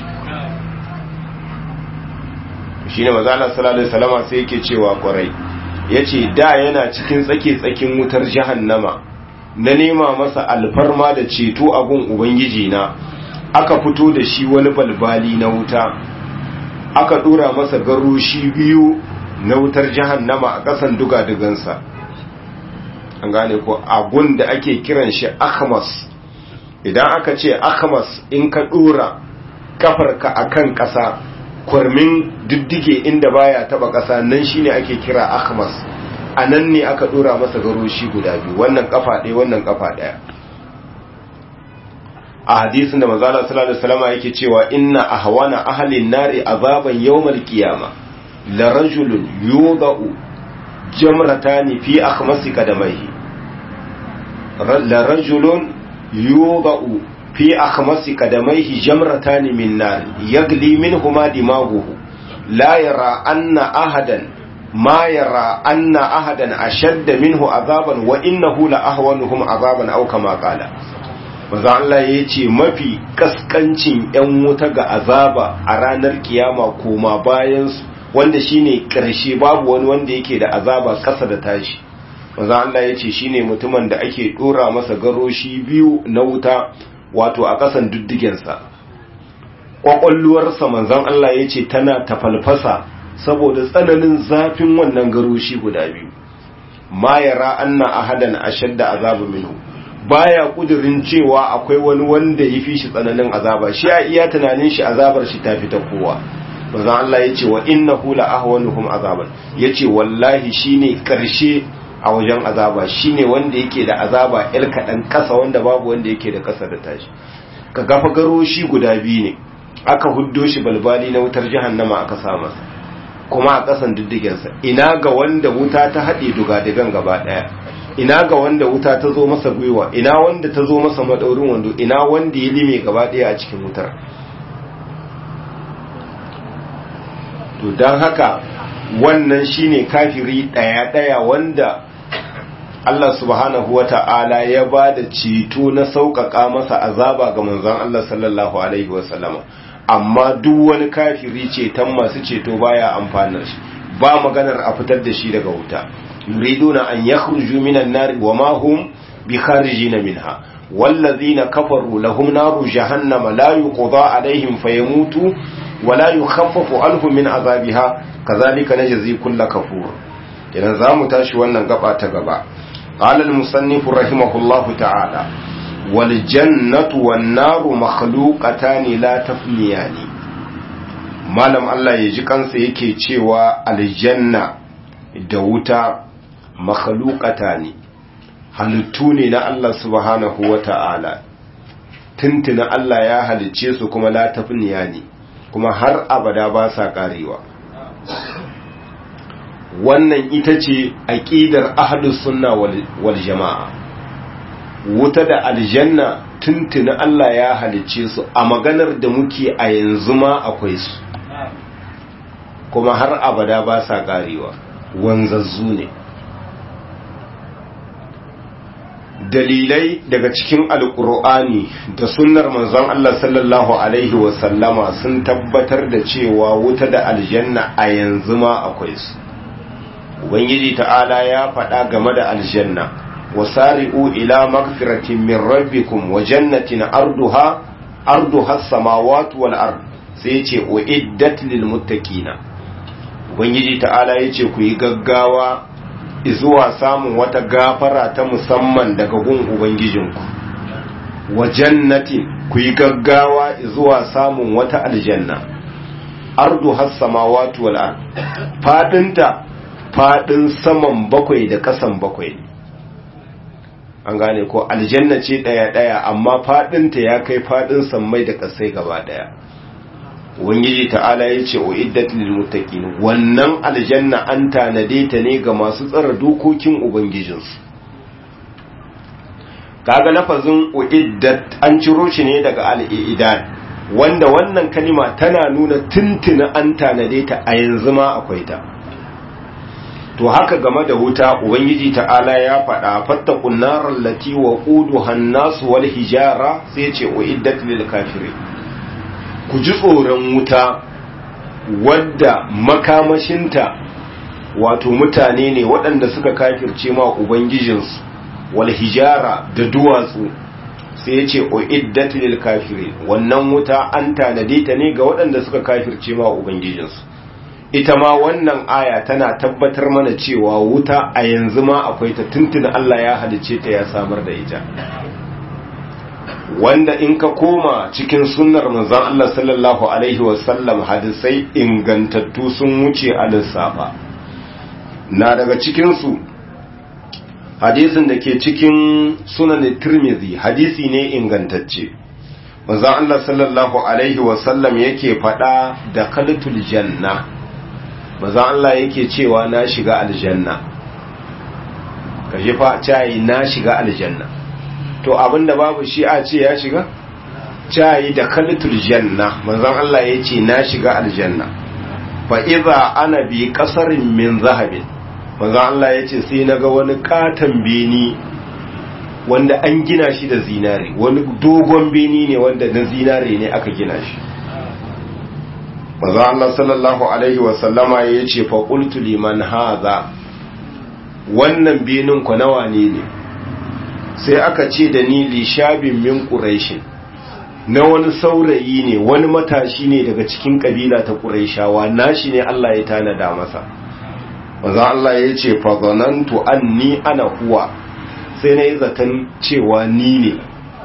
Shine manzon Allah sallallahu alaihi wasallama sai yake cewa kwarai, yace da yana cikin tsake tsakin wutar jahannama, na nema masa alfarma da ceto a gun ubangiji na, aka fito da shi wani balbali na wuta, aka dora masa garoshi biyu na wutar jahannama a ƙasan dugadugansa. An gane ko abun da ake kiran shi akhmas. Idan aka ce akhmas, in ka dora kafarka akan ƙasa, kwarmin diddige inda baya taba ƙasa, nan shine ake kira akhmas. Anan ne aka dora masa garoshi guda biyu, wannan kafa ɗaya wannan kafa ɗaya. A hadisin da manzo Allah sallallahu alaihi wasallam yake cewa inna ahwana ahlin nari azaban yawmal qiyama la rajulun yudau jamratani fi akhmasi qadamaihi, la rajulun yudau fi akhmasi qadamaihi jamratani min nar yagli minhuma dimaguhu la yara anna ahadan ma yara anna ahadan ashadda minhu azaban wa innahu la ahwanuhum azaban aw kama qala. Maza Allah ya ce mafi kaskancin ‘yan wuta ga azaba a ranar kiyama koma bayansu, wanda shine ƙarshe, babu wani wanda yake da azaba ƙasa da tashi. Maza Allah ya ce shi ne mutumin da ake ɗora masa garoshi biyu na wuta, wato a ƙasan duddigensa. Ƙwaƙwalluwarsa manzan Allah ya ce tana tafalfasa saboda tsananin zafin wannan garoshi guda biyu. Ma yara anna ahadan ashadda azabu minhu, baya kudirin cewa akwai wani wanda ya fi shi tsananin azaba shi a iya tunanin shi azabar shi ta fita kowa manzon Allah yace wa innahu la ahwanuhum azaban yace wallahi shine karshe a wajen azaba shine wanda yake da azaba il kadan kasa wanda babu wanda yake da kasa da tashi ka gafa garo shi guda biyu ne aka huddo shi balbali na wutar jahannama aka sa masa kuma a kasan diddigen sa ina ga wanda wuta ta hade dugadigan gaba daya ina ga wanda wuta ta zo masa gwiwa ina wanda ta zo masa madaurin wando ina wanda ya lime gaba daya a cikin wutar to dan haka wannan shine kafiri daya daya wanda Allah subhanahu wata'ala ya bada ceto na sauƙaƙa masa azaba ga manzon Allah sallallahu alaihi wasallama amma duk wani kafiri ceton masu ceto baya amfanar shi ba maganar a fitar da shi daga wuta yuriduna an yakhruju minan nar wa ma hum bikharijina minha wallazina kafaru lahum naru jahannama la yuqda alaihim fayamutu wa la yukhaffafu anhum min azabiha kazalika najzi kull kafur idan zamu tashi wannan gaba ta gaba qala al-musannif rahimahullahu ta'ala wal jannatu wan naru makhluqatan la tafniyani malam Allah ya ji kansa yake cewa aljanna da wuta makhluqata ne halittu ne na Allah subhanahu wata'ala tuntuna Allah ya halicce su kuma la tafniya ne kuma har abada ba sa karewa wannan ita ce aqidar ahlus sunna wal jamaa wuta da aljanna tuntuna Allah ya halicce su a maganar da muke a yanzu ma akwai su kuma har abada ba sa karewa wanzazzu ne dalilai daga cikin alkur'ani da sunnar manzon Allah sallallahu alaihi wasallama sun tabbatar da cewa wuta da aljanna a yanzu ma akwai su ubangiji ta'ala ya faɗa game da aljanna wasari'u ila magfiratin min rabbikum wa jannatin arduha arduha as-samawati wal ard sai yace uiddat lil muttaqina ubangiji ta'ala yace ku yi gaggawa zuwa samun wata gafara ta musamman daga gun ubangijinku wa jannatin ku yi gaggawa zuwa samun wata aljanna arduha as-samawati wal ard fadinta fadin saman bakwai da kasan bakwai an gane ko aljanna ce daya daya amma fadinta ya kai fadin sammai da kasai gaba daya ubangiji ta'ala ya ce uiddat lil muttaqin wannan aljanna an tanade ta ne ga masu tsara dokokin ubangijinsu kaga lafazin uiddat an ciro shi ne daga al-i'dad wanda wannan kalima tana nuna tuntuna an tanade ta a yanzu ma akwai ta to haka game da wuta ubangiji ta'ala ya faɗa fattaqun naral lati waquduha an-nas wal hijara sai ce uiddat lil kafirin ku ji tsoron wuta wadda makamashinta wato mutane ne waɗanda suka kafirce ma ubangijinsu wal hijara da duwatsu sai ya ce uiddat lil kafirin wannan wuta an tanade ta ne ga waɗanda suka kafirce ma ubangijinsu ita ma wannan aya tana tabbatar mana cewa wuta a yanzu ma akwai ta tuntuna Allah ya halice ta ya samar da ita wanda in ka koma cikin sunnar manzon Allah sallallahu alaihi wasallam hadisai ingantattu sun wuce a lissafa na daga cikin su hadisin da ke cikin sunan Tirmidhi hadisi ne ingantacce manzon Allah sallallahu alaihi wasallam yake fada da khaltul janna manzon Allah yake cewa na shiga aljanna kaje fa cai na shiga aljanna to abinda babu shi a ce ya shiga cai da khaltul janna manzon Allah yace na shiga aljanna fa idza ana bi qasarin min zahabin manzon Allah yace sai naga wani katan beni wanda an gina shi da zinare wani dogon beni ne wanda na zinare ne aka gina shi manzon Allah sallallahu alaihi wa sallama yace fa qultu liman hadha wannan benin ku nawa ne ne sai aka ce da ni lishabin min quraishin na wani saurayi ne wani matashi ne daga cikin kabila ta quraishawa nashi ne Allah ya tanada masa manzo Allah ya ce fa zanantu anni ana huwa sai na yi zaton cewa ni ne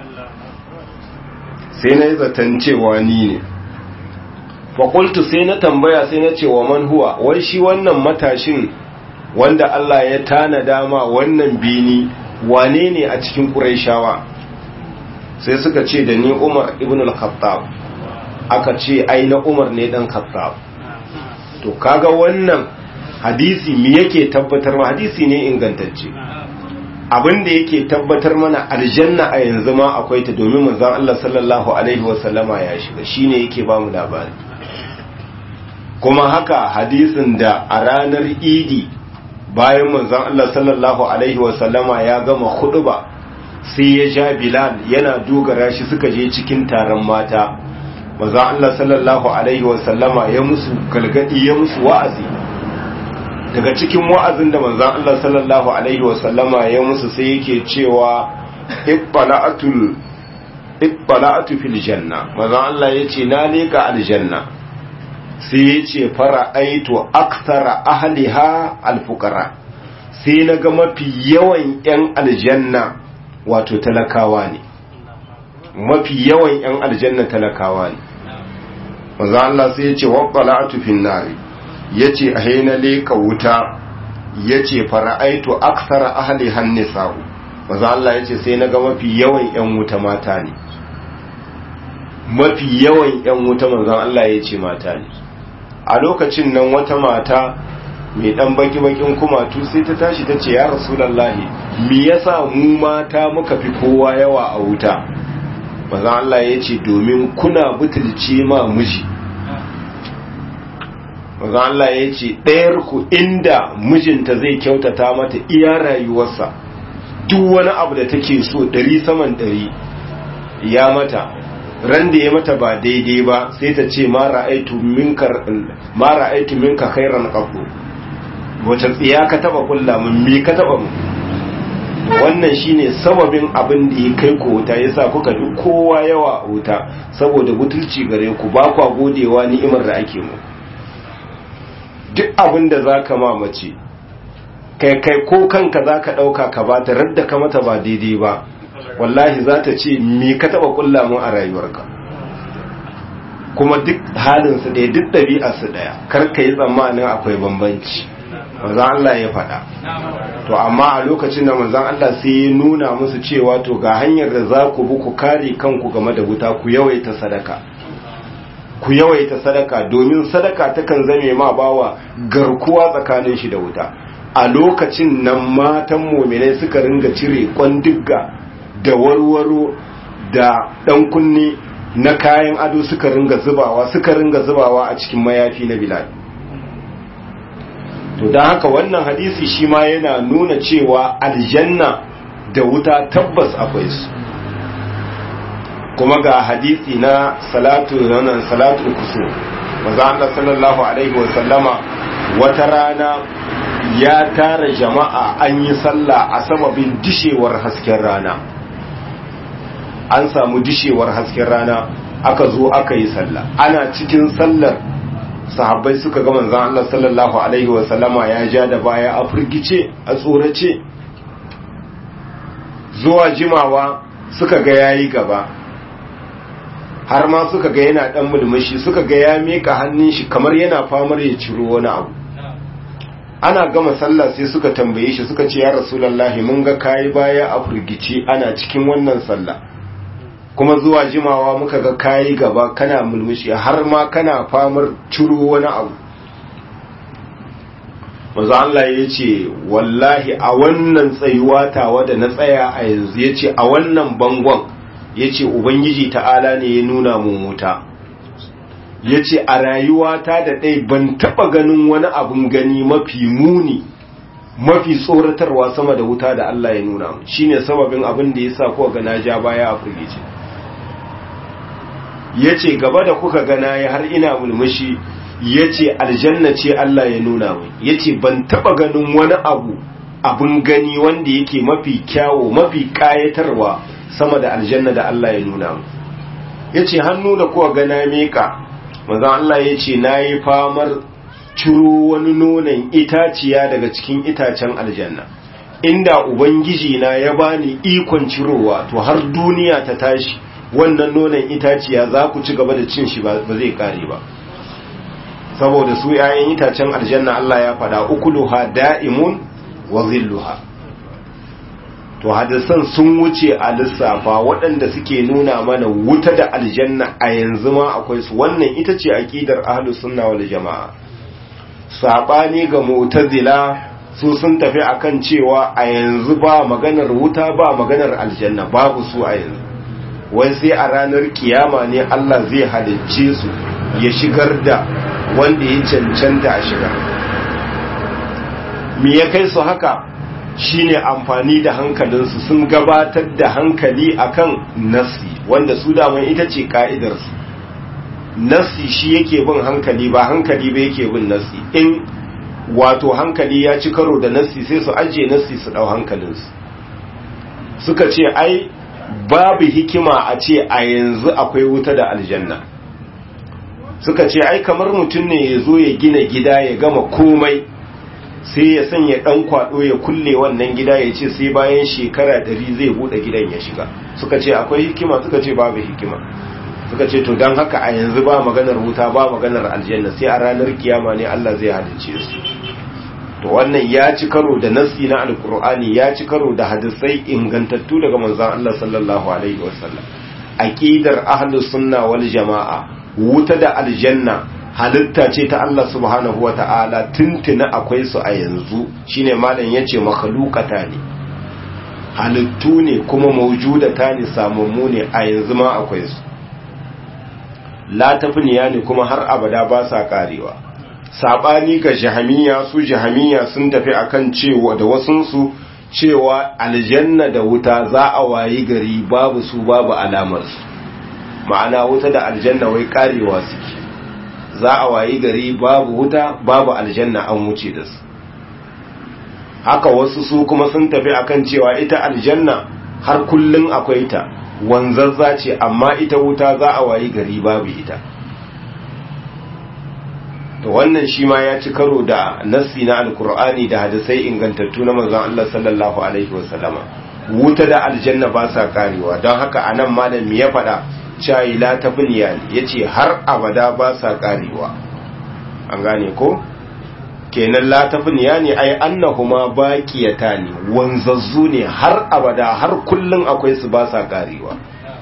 sai na yi zaton cewa ni ne faƙultu sai na tambaya sai na ce wa man huwa wai shi wannan matashin wanda Allah ya tana dama wannan bini wane ne a cikin ƙuraishawa sai suka ce da ni Umar ibn al-Khattab aka ce ai na Umar ne dan Khattab to kaga wannan hadisi me yake tabbatar ma hadisi ne ingantacce abinda yake tabbatar mana aljanna a yanzu ma akwai ta domin manzon Allah sallallahu alaihi wasallama ya shiga shine yake ba mu labari kuma haka hadisin da a ranar Idi bayan manzon Allah sallallahu alaihi wasallama ya gama khutba sai ya ja Bilal yana dogara shi suka je cikin taron mata manzon Allah sallallahu alaihi wasallama ya musu galgadi ya musu wa'azi daga cikin wa'azin da manzon Allah sallallahu alaihi wasallama ya musu sai yake cewa iqbala'atul iqbala'atu fil janna manzon Allah yace na leka aljanna sai yace fara'aitu akthara ahliha alfuqara sai naga mafi yawan yan aljanna wato talakawa ne mafi yawan yan aljanna talakawa ne manzon Allah sai yace waqbala'atu fin nari yace a haina leka wuta yace fara'aitu akthara ahli hannisa'u maza Allah yace sai naga mafi yawan yan wuta mata ne mafi yawan yan wuta manzon Allah yace mata ne a lokacin nan wata mata mai dan baki bakin kumatu sai ta tashi tace ya rasulullahi me yasa mu mata muka fi kowa yawa a wuta manzon Allah yace domin kuna butulce ma miji manzo Allah ya ce ɗayar ku inda mijinta zai kyautata mata iya rayuwarsa duk wani abu da take so ɗari saman ɗari ya mata ran da ya mata ba daidai ba sai ta ce ma ra'aitu minka ma ra'aitu minka khairan qattu wata tsiya ka taba kulla mun me ka taba mu wannan shine sababin abin da ya kai ku wuta yasa kuka duk kowa yawa a wuta saboda butulci gare ku ba kwa godewa ni'imar da ake mu duk abin da za ka mamace kai kai ko kanka za ka ɗauka ka ba ta radda ka mata ba daidai ba wallahi za ta ce me ka taɓa ƙulla mun a rayuwarka kuma duk halinsu ɗaya duk ɗabi'arsu ɗaya kar ka yi tsammanin akwai bambanci manzan Allah ya faɗa to amma a lokacin da manzan Allah sai ya nuna musu cewa to ga hanyar da za ku bi ku kare kanku game da wuta ku yawaita sadaka ku yawaita sadaka domin sadaka takan zame ma bawa garkuwa tsakanin shi da wuta a lokacin nan matan mu'minai suka ringa cire kwandigga da warwaro da dan kunne na kayan ado suka ringa zubawa suka ringa zubawa a cikin mayafi na Bilal to dan haka wannan hadisi shi ma yana nuna cewa aljanna da wuta tabbas akwai su kuma ga hadisi na salatu nan salatul kusur manzo Allah sallallahu alaihi wa sallama wata rana ya tara jama'a an yi sallah a sababin dishewar hasken rana an samu dishewar hasken rana aka zo aka yi sallah ana cikin sallar sahabbai suka ga manzo Allah sallallahu alaihi wa sallama ya ja da baya a firgice a tsorace zuwa jimawa suka ga yayi gaba har ma suka ga yana dan mulmushi suka ga ya mika hannun shi kamar yana famar ya ciro wani abu ana gama sallah sai suka tambaye shi suka ce ya rasulullahi mun ga kai baya a furgice ana cikin wannan sallah kuma zuwa jimawa muka ga kai gaba kana mulmushi har ma kana famar ciro wani abu manzo Allah ya ce wallahi a wannan tsayuwa tawa da na tsaya a yanzu ya ce a wannan bangon ya ce ubangiji ta'ala ne ya nuna mun wuta ya ce a rayuwata da ɗai ban taɓa ganin wani abun gani mafi muni mafi tsoratarwa sama da wuta da Allah ya nuna mu shine sababin abin da ya sa kuka gana ja baya a firgice ya ce gaba da kuka gana ya har ina mulmushi ya ce aljanna ce Allah ya nuna mu ya ce ban taɓa ganin wani abu abun gani wanda yake mafi kyawo mafi ƙayatarwa sama da aljanna da Allah ya nuna mu yace hannu da kuwa ga na meka manzon Allah yace nayi famar ciro wani nonon itaciya daga cikin itacen aljanna inda ubangiji na ya bani ikon cirowa to har duniya ta tashi wannan nonon itaciya za ku ci gaba da cin shi ba zai kare ba saboda su ‘ya'yan itacen aljanna Allah ya faɗa ukuluha da'imun wa zilluha to hadisan sun wuce a lissafa waɗanda suke nuna mana wuta da aljanna a yanzu ma akwai su wannan ita ce aqidar ahlus sunna wal jamaa sabani ga mu'tazila su sun tafi akan cewa a yanzu ba maganar wuta ba maganar aljanna babu su a yanzu wai sai a ranar kiyama ne Allah zai halicce su ya shigar da wanda ya cancanta a shiga me ya kai su haka shine amfani da hankalinsu sun gabatar da hankali akan nasi wanda su daman ita ce ka'idarsu nasi shi yake bin hankali ba hankali ba yake bin nasi in wato hankali ya ci karo da nasi sai su ajiye nasi su dau hankalinsu suka ce ai babu hikima a ce a yanzu akwai wuta da aljanna suka ce ai kamar mutum ne ya zo ya gina gida ya gama komai sai ya sanya dan kwado ya kulle wannan gida ya ce sai bayan shekara ɗari zai bude gidan ya shiga suka ce akwai hikima suka ce babu hikima suka ce to don haka a yanzu ba maganar wuta ba maganar aljanna sai a ranar kiyama ne Allah zai halicce su to wannan ya ci karo da nassi na alkur'ani ya ci karo da hadisai ingantattu daga manzon Allah sallallahu alaihi wasallam aqidar ahlus sunna wal jamaa wuta da aljanna halitta ce ta Allah subhanahu wata'ala tuntuna akwai su a yanzu shine malam yace makhluqata ne halittu ne kuma mawjudata ne samammu ne a yanzu ma akwai su la tafniya ne kuma har abada ba sa karewa sabani ga jahamiya su jahamiya sun tafi akan cewa da wasunsu cewa aljanna da wuta za a wayi gari babu su babu alamar su ma'ana wuta da aljanna wai karewa suke za a wayi gari babu wuta babu aljanna an wuce da su haka wasu su kuma sun tafi akan cewa ita aljanna har kullun akwai ta wanzazza ce amma ita wuta za a wayi gari babu ita to wannan shi ma ya ci karo da nassi na alkur'ani da hadisai ingantattu na manzon Allah sallallahu alaihi wasallama wuta da aljanna ba sa karewa don haka anan malam ya faɗa cewa la tafniya yace har abada ba sa karewa an gane ko kenan la tafniya ne ai annahuma baqiyata ne wanzazzu ne har abada har kullun akwai su ba sa karewa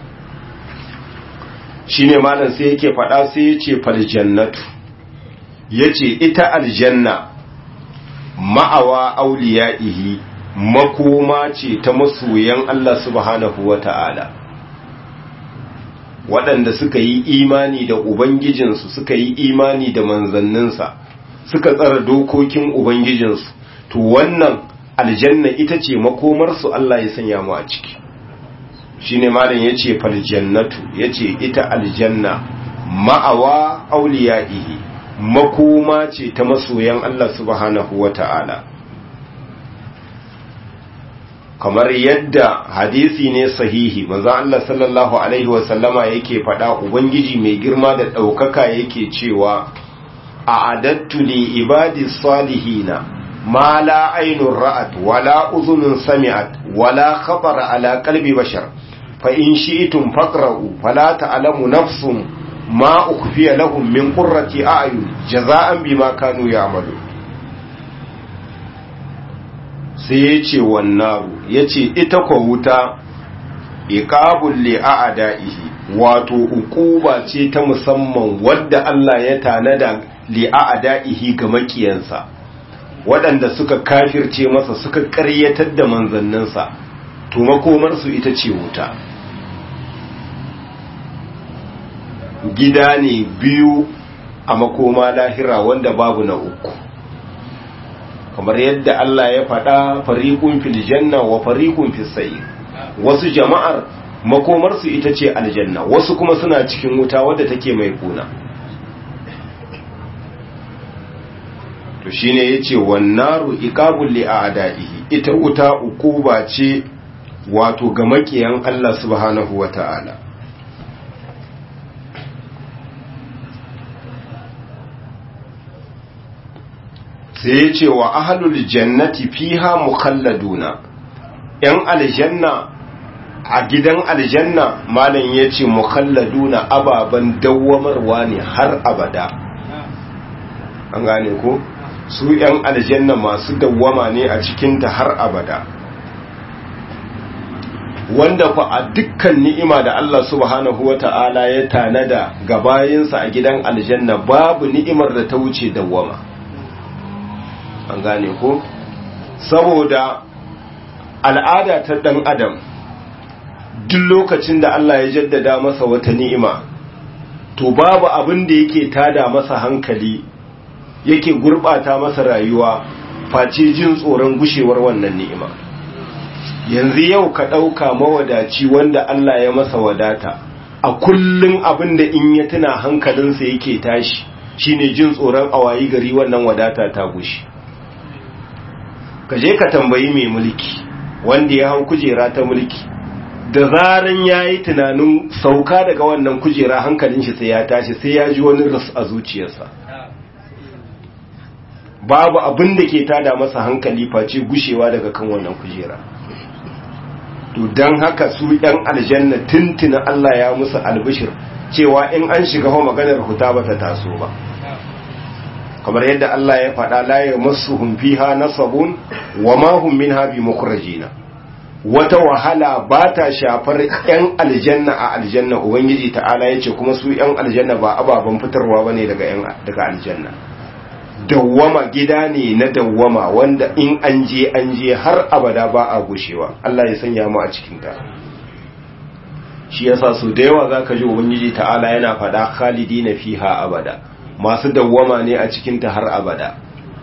shine malam sai yake faɗa sai yace fal jannatu yace ita aljanna ma'awa auliyaihi makoma ce ta masoyan Allah subhanahu wata'ala waɗanda suka yi imani da ubangijinsu suka yi imani da manzanninsa suka tsara dokokin ubangijinsu to wannan aljanna ita ce makomarsu Allah ya sanya mu a ciki shine malam yace fal jannatu yace ita aljanna ma'awa auliyaihi makoma ce ta masoyan Allah subhanahu wata'ala kamar yadda hadisi ne sahihi manzo Allah sallallahu alaihi wasallama yake faɗa ubangiji mai girma da ɗaukaka yake cewa a'adattu li ibadi salihina ma la aynun ra'at wala uzunun sami'at wala khatara ala qalbi bashar fa in shi'tum faqra'u fala ta'lamu nafsun ma ukhfiya lahum min qurrati a'yun jaza'an bima kanu ya'malu sai yace wannaru yace ita ko wuta iqabul li a'da'ihi wato uquba ce ta musamman wadda Allah ya tanada li a'da'ihi ga makiyansa waɗanda suka kafirce masa suka ƙaryatar da manzanninsa to makomar su ita ce wuta gida ne biyu a makoma lahira wanda babu na uku kamar yadda Allah ya faɗa fariqun fil janna wa fariqun fis sa'ir wasu jama'ar makomar su ita ce aljanna wasu kuma suna cikin wuta wadda take mai kuna to shine yace wan naru iqabul li a'da'ihi ita wuta ukuba ce wato ga makiyan Allah subhanahu wata'ala sai ya ce wa ahlul jannati fiha mukhalladuna yan aljanna a gidan aljanna malam ya ce mukhalladuna ababan dawwamarwa ne har abada an gane ko su yan aljanna masu dawwama ne a cikinta har abada wanda fa a dukkan ni'ima da Allah subhanahu wata'ala ya tanada ga bayinsa a gidan aljanna babu ni'imar da ta wuce dawwama an gane ko saboda al'ada ta dan adam duk lokacin da Allah ya jaddada masa wata ni'ima to babu abin da yake tada masa hankali yake gurbata masa rayuwa face jin tsoron gushewar wannan ni'ima yanzu yau ka ɗauka mawadaci wanda Allah ya masa wadata a kullum abin da in ya tuna hankalinsa yake tashi shine jin tsoron awayi gari wannan wadata ta gushi ka je ka tambayi mai mulki wanda ya hau kujera ta mulki da zaran ya yi tunanin sauka daga wannan kujera hankalin shi sai ya tashi sai ya ji wani ras a zuciyarsa babu abin da ke tada masa hankali face gushewa daga kan wannan kujera to don haka su ɗan aljanna tuntuna Allah ya musu albishir cewa in an shiga ho maganar huta ba ta taso ba kamar yadda Allah ya faɗa la yamassuhum fiha nasabun wa ma hum minha bimukhrajina wata wahala ba ta shafar ‘yan aljanna a aljanna Ubangiji ta'ala ya ce kuma su ‘yan aljanna ba ababen fitarwa ba ne daga aljanna dawwama gida ne na dawwama wanda in an je an je har abada ba a gushewa Allah ya sanya mu a cikinta shi yasa su da yawa za ka ji Ubangiji ta'ala yana faɗa khalidi na fiha abada masu dawwama ne a cikinta har abada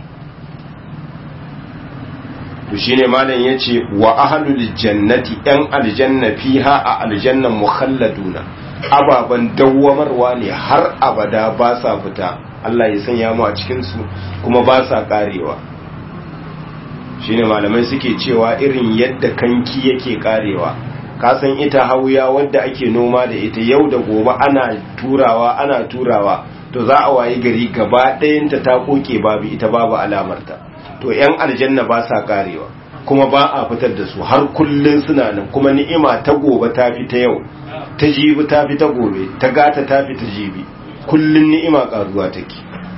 to shine malam yace wa ahlul jannati yan aljanna fiha a aljannan mukhalladuna ababan dawwamarwa ne har abada ba sa fita Allah ya sanya mu a cikin su kuma ba sa karewa shine malamai suke cewa irin yadda kanki yake karewa ka san ita hauya wadda ake noma da ita yau da gobe ana turawa ana turawa to za a wayi gari gaba ɗayanta ta koke babu ita babu alamarta to ‘yan aljanna ba sa karewa kuma ba a fitar da su har kullum suna nan kuma ni'ima ta gobe ta fi ta yau ta jibi ta fi ta gobe ta gata ta fi ta jibi kullum ni'ima karuwa take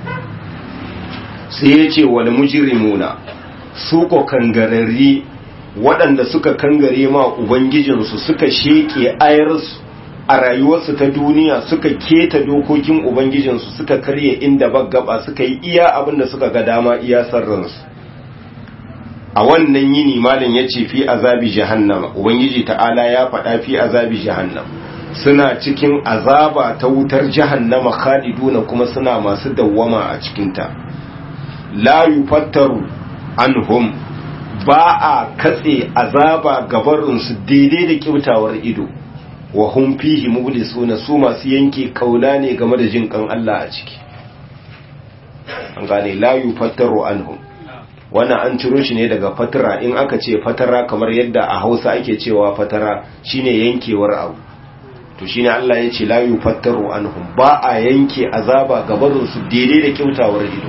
sai ya ce wal mujrimuna su ko kangararri waɗanda suka kangare ma ubangijinsu suka sheke ayarsu a rayuwarsu ta duniya suka keta dokokin ubangijinsu suka karye inda baggaba suka yi iya abin da suka ga dama iya sarransu a wannan yini malam ya ce fi azabi jahannama ubangiji ta'ala ya faɗa fi azabi jahannam suna cikin azaba ta wutar jahannama khaliduna kuma suna masu dawwama a cikinta la yufattaru anhum ba a katse azaba gabarinsu daidai da kyautawar ido wa hum fihi mublisuna su masu yanke kauna ne game da jin kan Allah a ciki an gane la yufattaru anhum wannan an ciro shi ne daga fatara in aka ce fatara kamar yadda a Hausa ake cewa fatara shine yankewar abu to shine Allah ya ce la yufattaru anhum ba a yanke azaba gabarin su daidai da kyautawar ido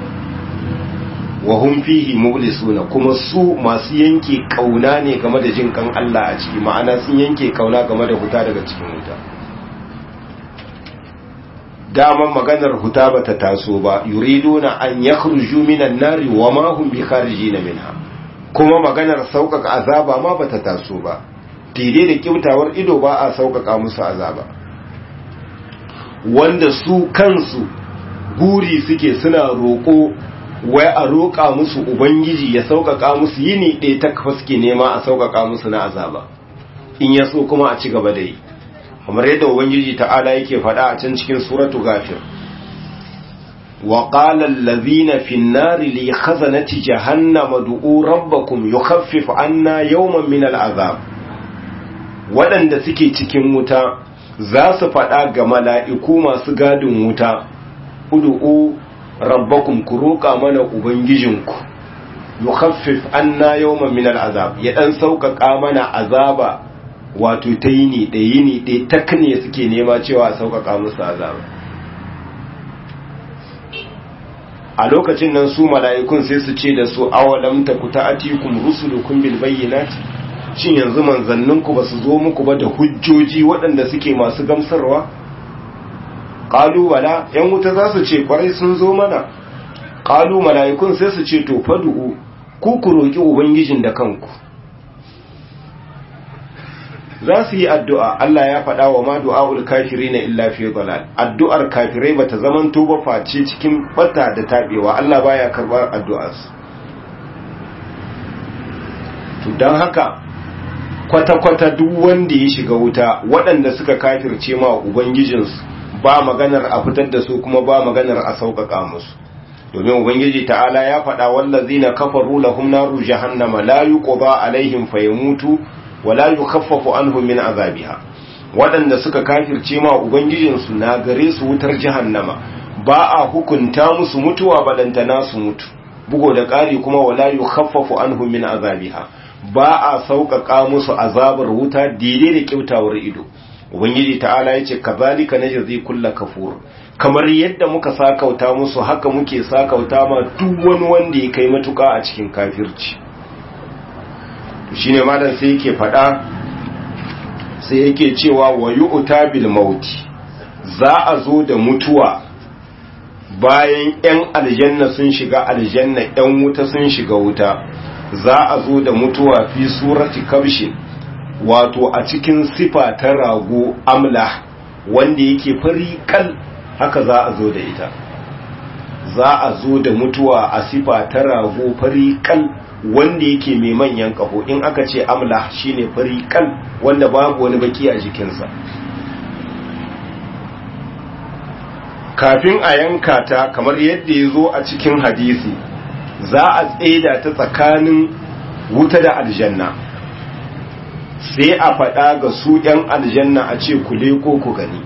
wa hum fihi mublisuna kuma su masu yanke kauna ne game da jin kan Allah a ciki ma'ana sun yanke kauna game da huta daga cikin wuta daman maganar huta bata taso ba yuriduna an yakhruju minan nari wa ma hum bikharijina minha kuma maganar sauƙaƙa azaba ma bata taso ba daidai da kyautawar ido ba a sauƙaƙa musu azaba wanda su kansu guri suke suna roƙo wai a roƙa musu ubangiji ya sauƙaƙa musu yini ɗaya ta suke nema a sauƙaƙa musu na azaba in ya so kuma a ci gaba da yi kamar yadda ubangiji ta'ala yake faɗa a can cikin suratu ghafir wa qala allazina fi an-nari li khazanati jahannama du'u rabbakum yukhaffif anna yawman min al-azab waɗanda suke cikin wuta za su faɗa ga mala'iku masu gadin wuta ud'u rabbakum ku roƙa mana ubangijinku yukhaffif anna yawman min al'azab ya dan sauƙaƙa mana azaba wato ta yini da yini da takne suke nema cewa sauƙaƙa musu azaba a lokacin nan su mala'ikun sai su ce da su awalam taku ta'atikum rusulukum bil bayyinati, shin yanzu manzanninku ba su zo muku ba da hujjoji waɗanda suke masu gamsarwa? Qalu bala, yan wuta za su ce kwarai sun zo mana. Qalu mala'ikun sai su ce to fad'u, ku ku roki ubangijin da kanku. Za su yi addu'a, Allah ya faɗa wa ma du'a'ul kafirina illa fi dalal. Addu'ar kafirai bata zamanto ba face cikin bata da tabewa, Allah baya karɓar addu'arsu. To dan haka kwata-kwata duk wanda ya shiga wuta, waɗanda suka kafirce ma ubangijinsu ba maganar a fitar da su kuma ba maganar a sauƙaƙa musu. Domin ubangiji ta'ala ya faɗa wallazina kafaru lahum naru jahannama la yuqda alaihim fayamutu wala yukaffafu anhum min azabiha. Waɗanda suka kafirce ma ubangijinsu na gare su wutar jahannama, ba a hukunta musu mutuwa balantana su mutu, bugo da ƙari kuma wala yukaffafu anhum min azabiha, ba a sauƙaƙa musu azabar wuta daidai da kyautawar ido. Ubangiji ta'ala yace kazalika najzi kullu kafur, kamar yadda muka sakauta musu haka muke sakauta ma duk wani wanda ya kai matuka a cikin kafirci. To shine malam sai yake fada, sai yake cewa wa yu'ta bil mauti, za a zo da mutuwa bayan yan aljanna sun shiga aljanna, yan wuta sun shiga wuta. Za a zo da mutuwa fi surati kabshin, wato a cikin sifa ta rago amla wanda yake fari kal, haka za a zo da ita. Za a zo da mutuwa a sifa ta rago fari kal wanda yake mai manyan kaho. In aka ce amla shine fari kal wanda babu wani baki a jikinsa. Kafin a yanka ta, kamar yadda ya zo a cikin hadisi, za a tseda ta tsakanin wuta da aljanna, sai a faɗa ga su ‘yan aljanna a ce ku leko ku gani.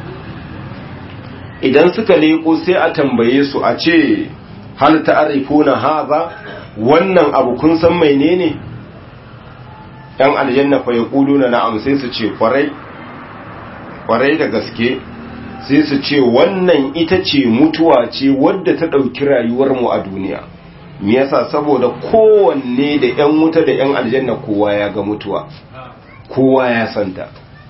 Idan suka leko sai a tambaye su a ce hal ta'rifuna haza, wannan abu kun san menene? ‘Yan aljanna fa yaquluna na'am, sai su ce kwarai kwarai da gaske. Sai su ce wannan ita ce mutuwa ce wadda ta ɗauki rayuwarmu a duniya. Me yasa? Saboda kowanne da ‘yan wuta da ‘yan aljanna kowa ya ga mutuwa, kowa ya santa.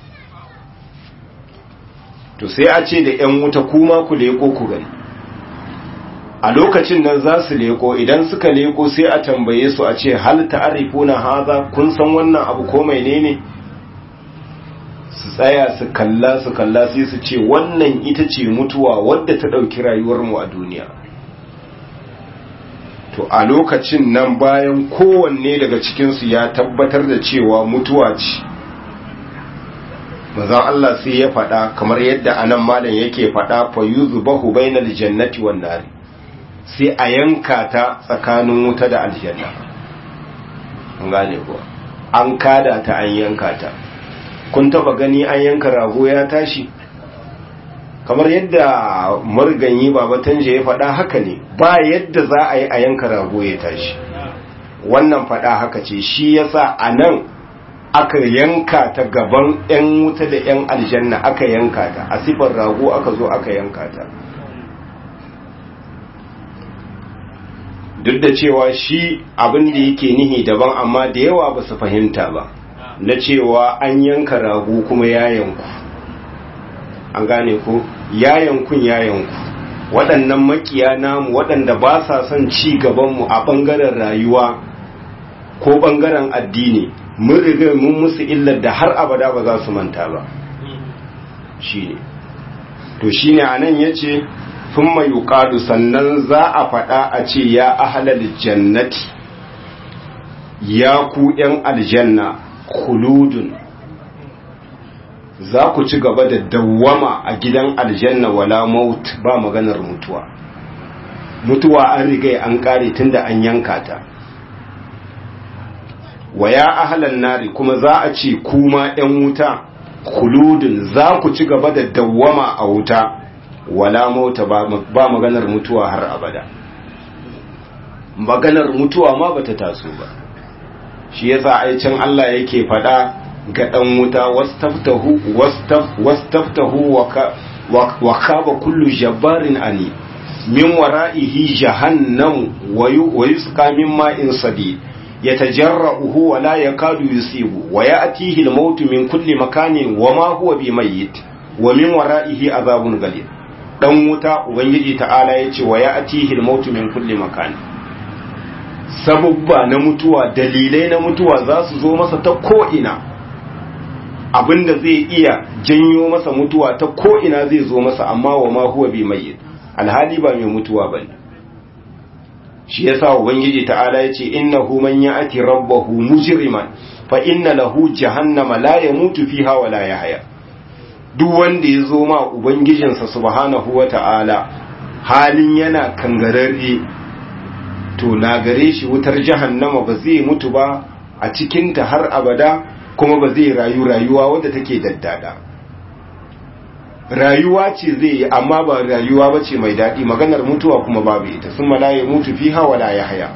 To sai a ce da ‘yan wuta kuma ku leko ku gani. A lokacin nan za su leko, idan suka leko sai a tambaye su a ce hal ta'rifuna haza, kun san wannan abu ko menene? Su tsaya su kalla su kalla sai su ce wannan ita ce mutuwa wadda ta ɗauki rayuwarmu a duniya. To a lokacin nan bayan kowanne daga cikinsu ya tabbatar da cewa mutuwa ce, manzon Allah sai ya faɗa kamar yadda anan malam yake faɗa, fa yuzbahu bainal jannati wan nar, sai a yanka ta tsakanin wuta da aljanna. An gane ko an kada ta an yanka ta. Kun taba gani an yanka rago ya tashi? Kamar yadda marganyi baba tanje ya faɗa haka ne, ba yadda za a yi a yanka rago ya tashi. Wannan faɗa haka ce, shi yasa a nan aka yanka ta gaban 'yan wuta da 'yan aljanna, aka yanka ta a sifar rago, aka zo aka yanka ta. Duk da cewa shi abin da yake nihi daban, amma da yawa ba su fahimta ba, na cewa an yanka rago kuma ya yanku. An gane ko ya yankun ya yanku. Waɗannan makiya namu waɗanda ba sa son ci gabanmu a ɓangaren rayuwa ko ɓangaren addini, mun riga mun musu illar da har abada ba za su manta ba. Shi ne. To shi ne a nan ya ce, sun mai yuƙadu, sannan za a faɗa a ce ya ahalal jannati, ya ku ‘yan aljanna, khuludun, za ku ci gaba da dawwama a gidan aljanna wala maut, ba maganar mutuwa. Mutuwa an riga an kare tunda an yanka ta. Wa ya ahlan nari, kuma za a ce kuma ‘yan wuta, khuludun, za ku ci gaba da dawwama a wuta wala mauta, ba maganar mutuwa har abada. Maganar mutuwa ma bata taso ba. Shi yasa ai can Allah yake faɗa ga ɗan wuta, wastaftahu wastaftahu wa kaba kullu jabbarin ani, min wara'ihi jahannam wa yusqa min ma'in sadid yatajarra'uhu wa la yakadu yusibu wa ya'tihi al-maut min kulli makanin wa ma huwa bimayyit wa min wara'ihi azabun ghalid dan wuta ubangiji ta'ala yace wa ya'tihi al-maut min kulli makanin sabubba na mutuwa dalilai na mutuwa za su zo masa ta ko'ina abinda zai iya janyo masa mutuwa ta ko'ina zai zo masa amma wa ma huwa bimayyit alhali ba mai mutuwa bane shi yasa ubangiji ta'ala yace innahu man ya'ti rabbahu mujriman fa inna lahu jahannama la yamutu fiha wa la yahya duk wanda ya zo ma ubangijinsa subhanahu wa ta'ala halin yana kangararre to na gare shi wutar jahannama ba zai mutu ba a cikinta har abada kuma ba zai rayu rayuwa wadda take daddada rayuwa ce zai yi amma ba rayuwa ba ce mai daɗi maganar mutuwa kuma babu ita sun malaye mutu fi hawa la ya haya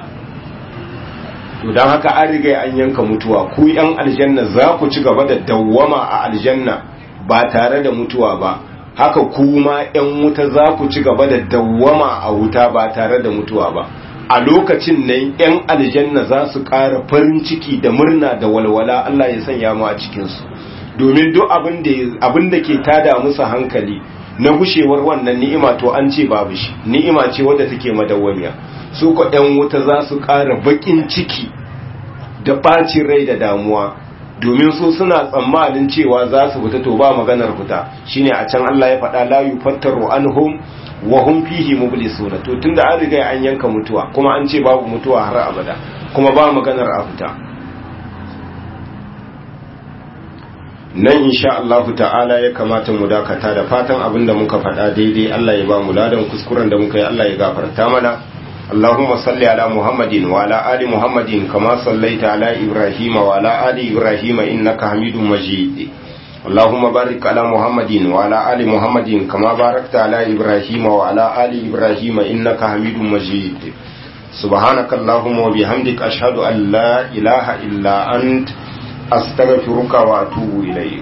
to don haka an riga an yanka mutuwa ku yan aljanna za ku ci gaba da dawwama a aljanna ba tare da mutuwa ba haka kuma yan wuta za ku ci gaba da dawwama a wuta ba tare da mutuwa ba a lokacin nan yan aljanna za su ƙara farin ciki da murna da walwala Allah ya sanya mu a cikinsu domin duk abin da ke tada musu hankali na gushewar wannan ni'ima to an ce babu shi ni'ima ce wadda take madawwamiya su ko ɗan wuta za su ƙara baƙin ciki da ɓacin rai da damuwa domin su suna tsammanin cewa za su fita to ba maganar fita shine a can Allah ya faɗa la yufattaru anhum wa hum fihi mublisuna to tunda an riga an yanka mutuwa kuma an ce babu mutuwa har abada kuma ba maganar a fita nan insha Allah ta'ala ya kamata mu dakata da fatan abinda muka faɗa daidai Allah ya ba mu ladan kuskuren da muka yi Allah ya gafarta mana Allahumma salli ala Muhammadin wa ala ali Muhammadin kama sallaita ala Ibrahim wa ala ali Ibrahim innaka Hamidum Majid Allahumma barik ala Muhammadin wa ala ali Muhammadin kama barakta ala Ibrahim wa ala ali Ibrahim innaka Hamidum Majid Subhanaka Allahumma wa bihamdika ashhadu an la ilaha illa ant astaghfiruka wa atubu ilayk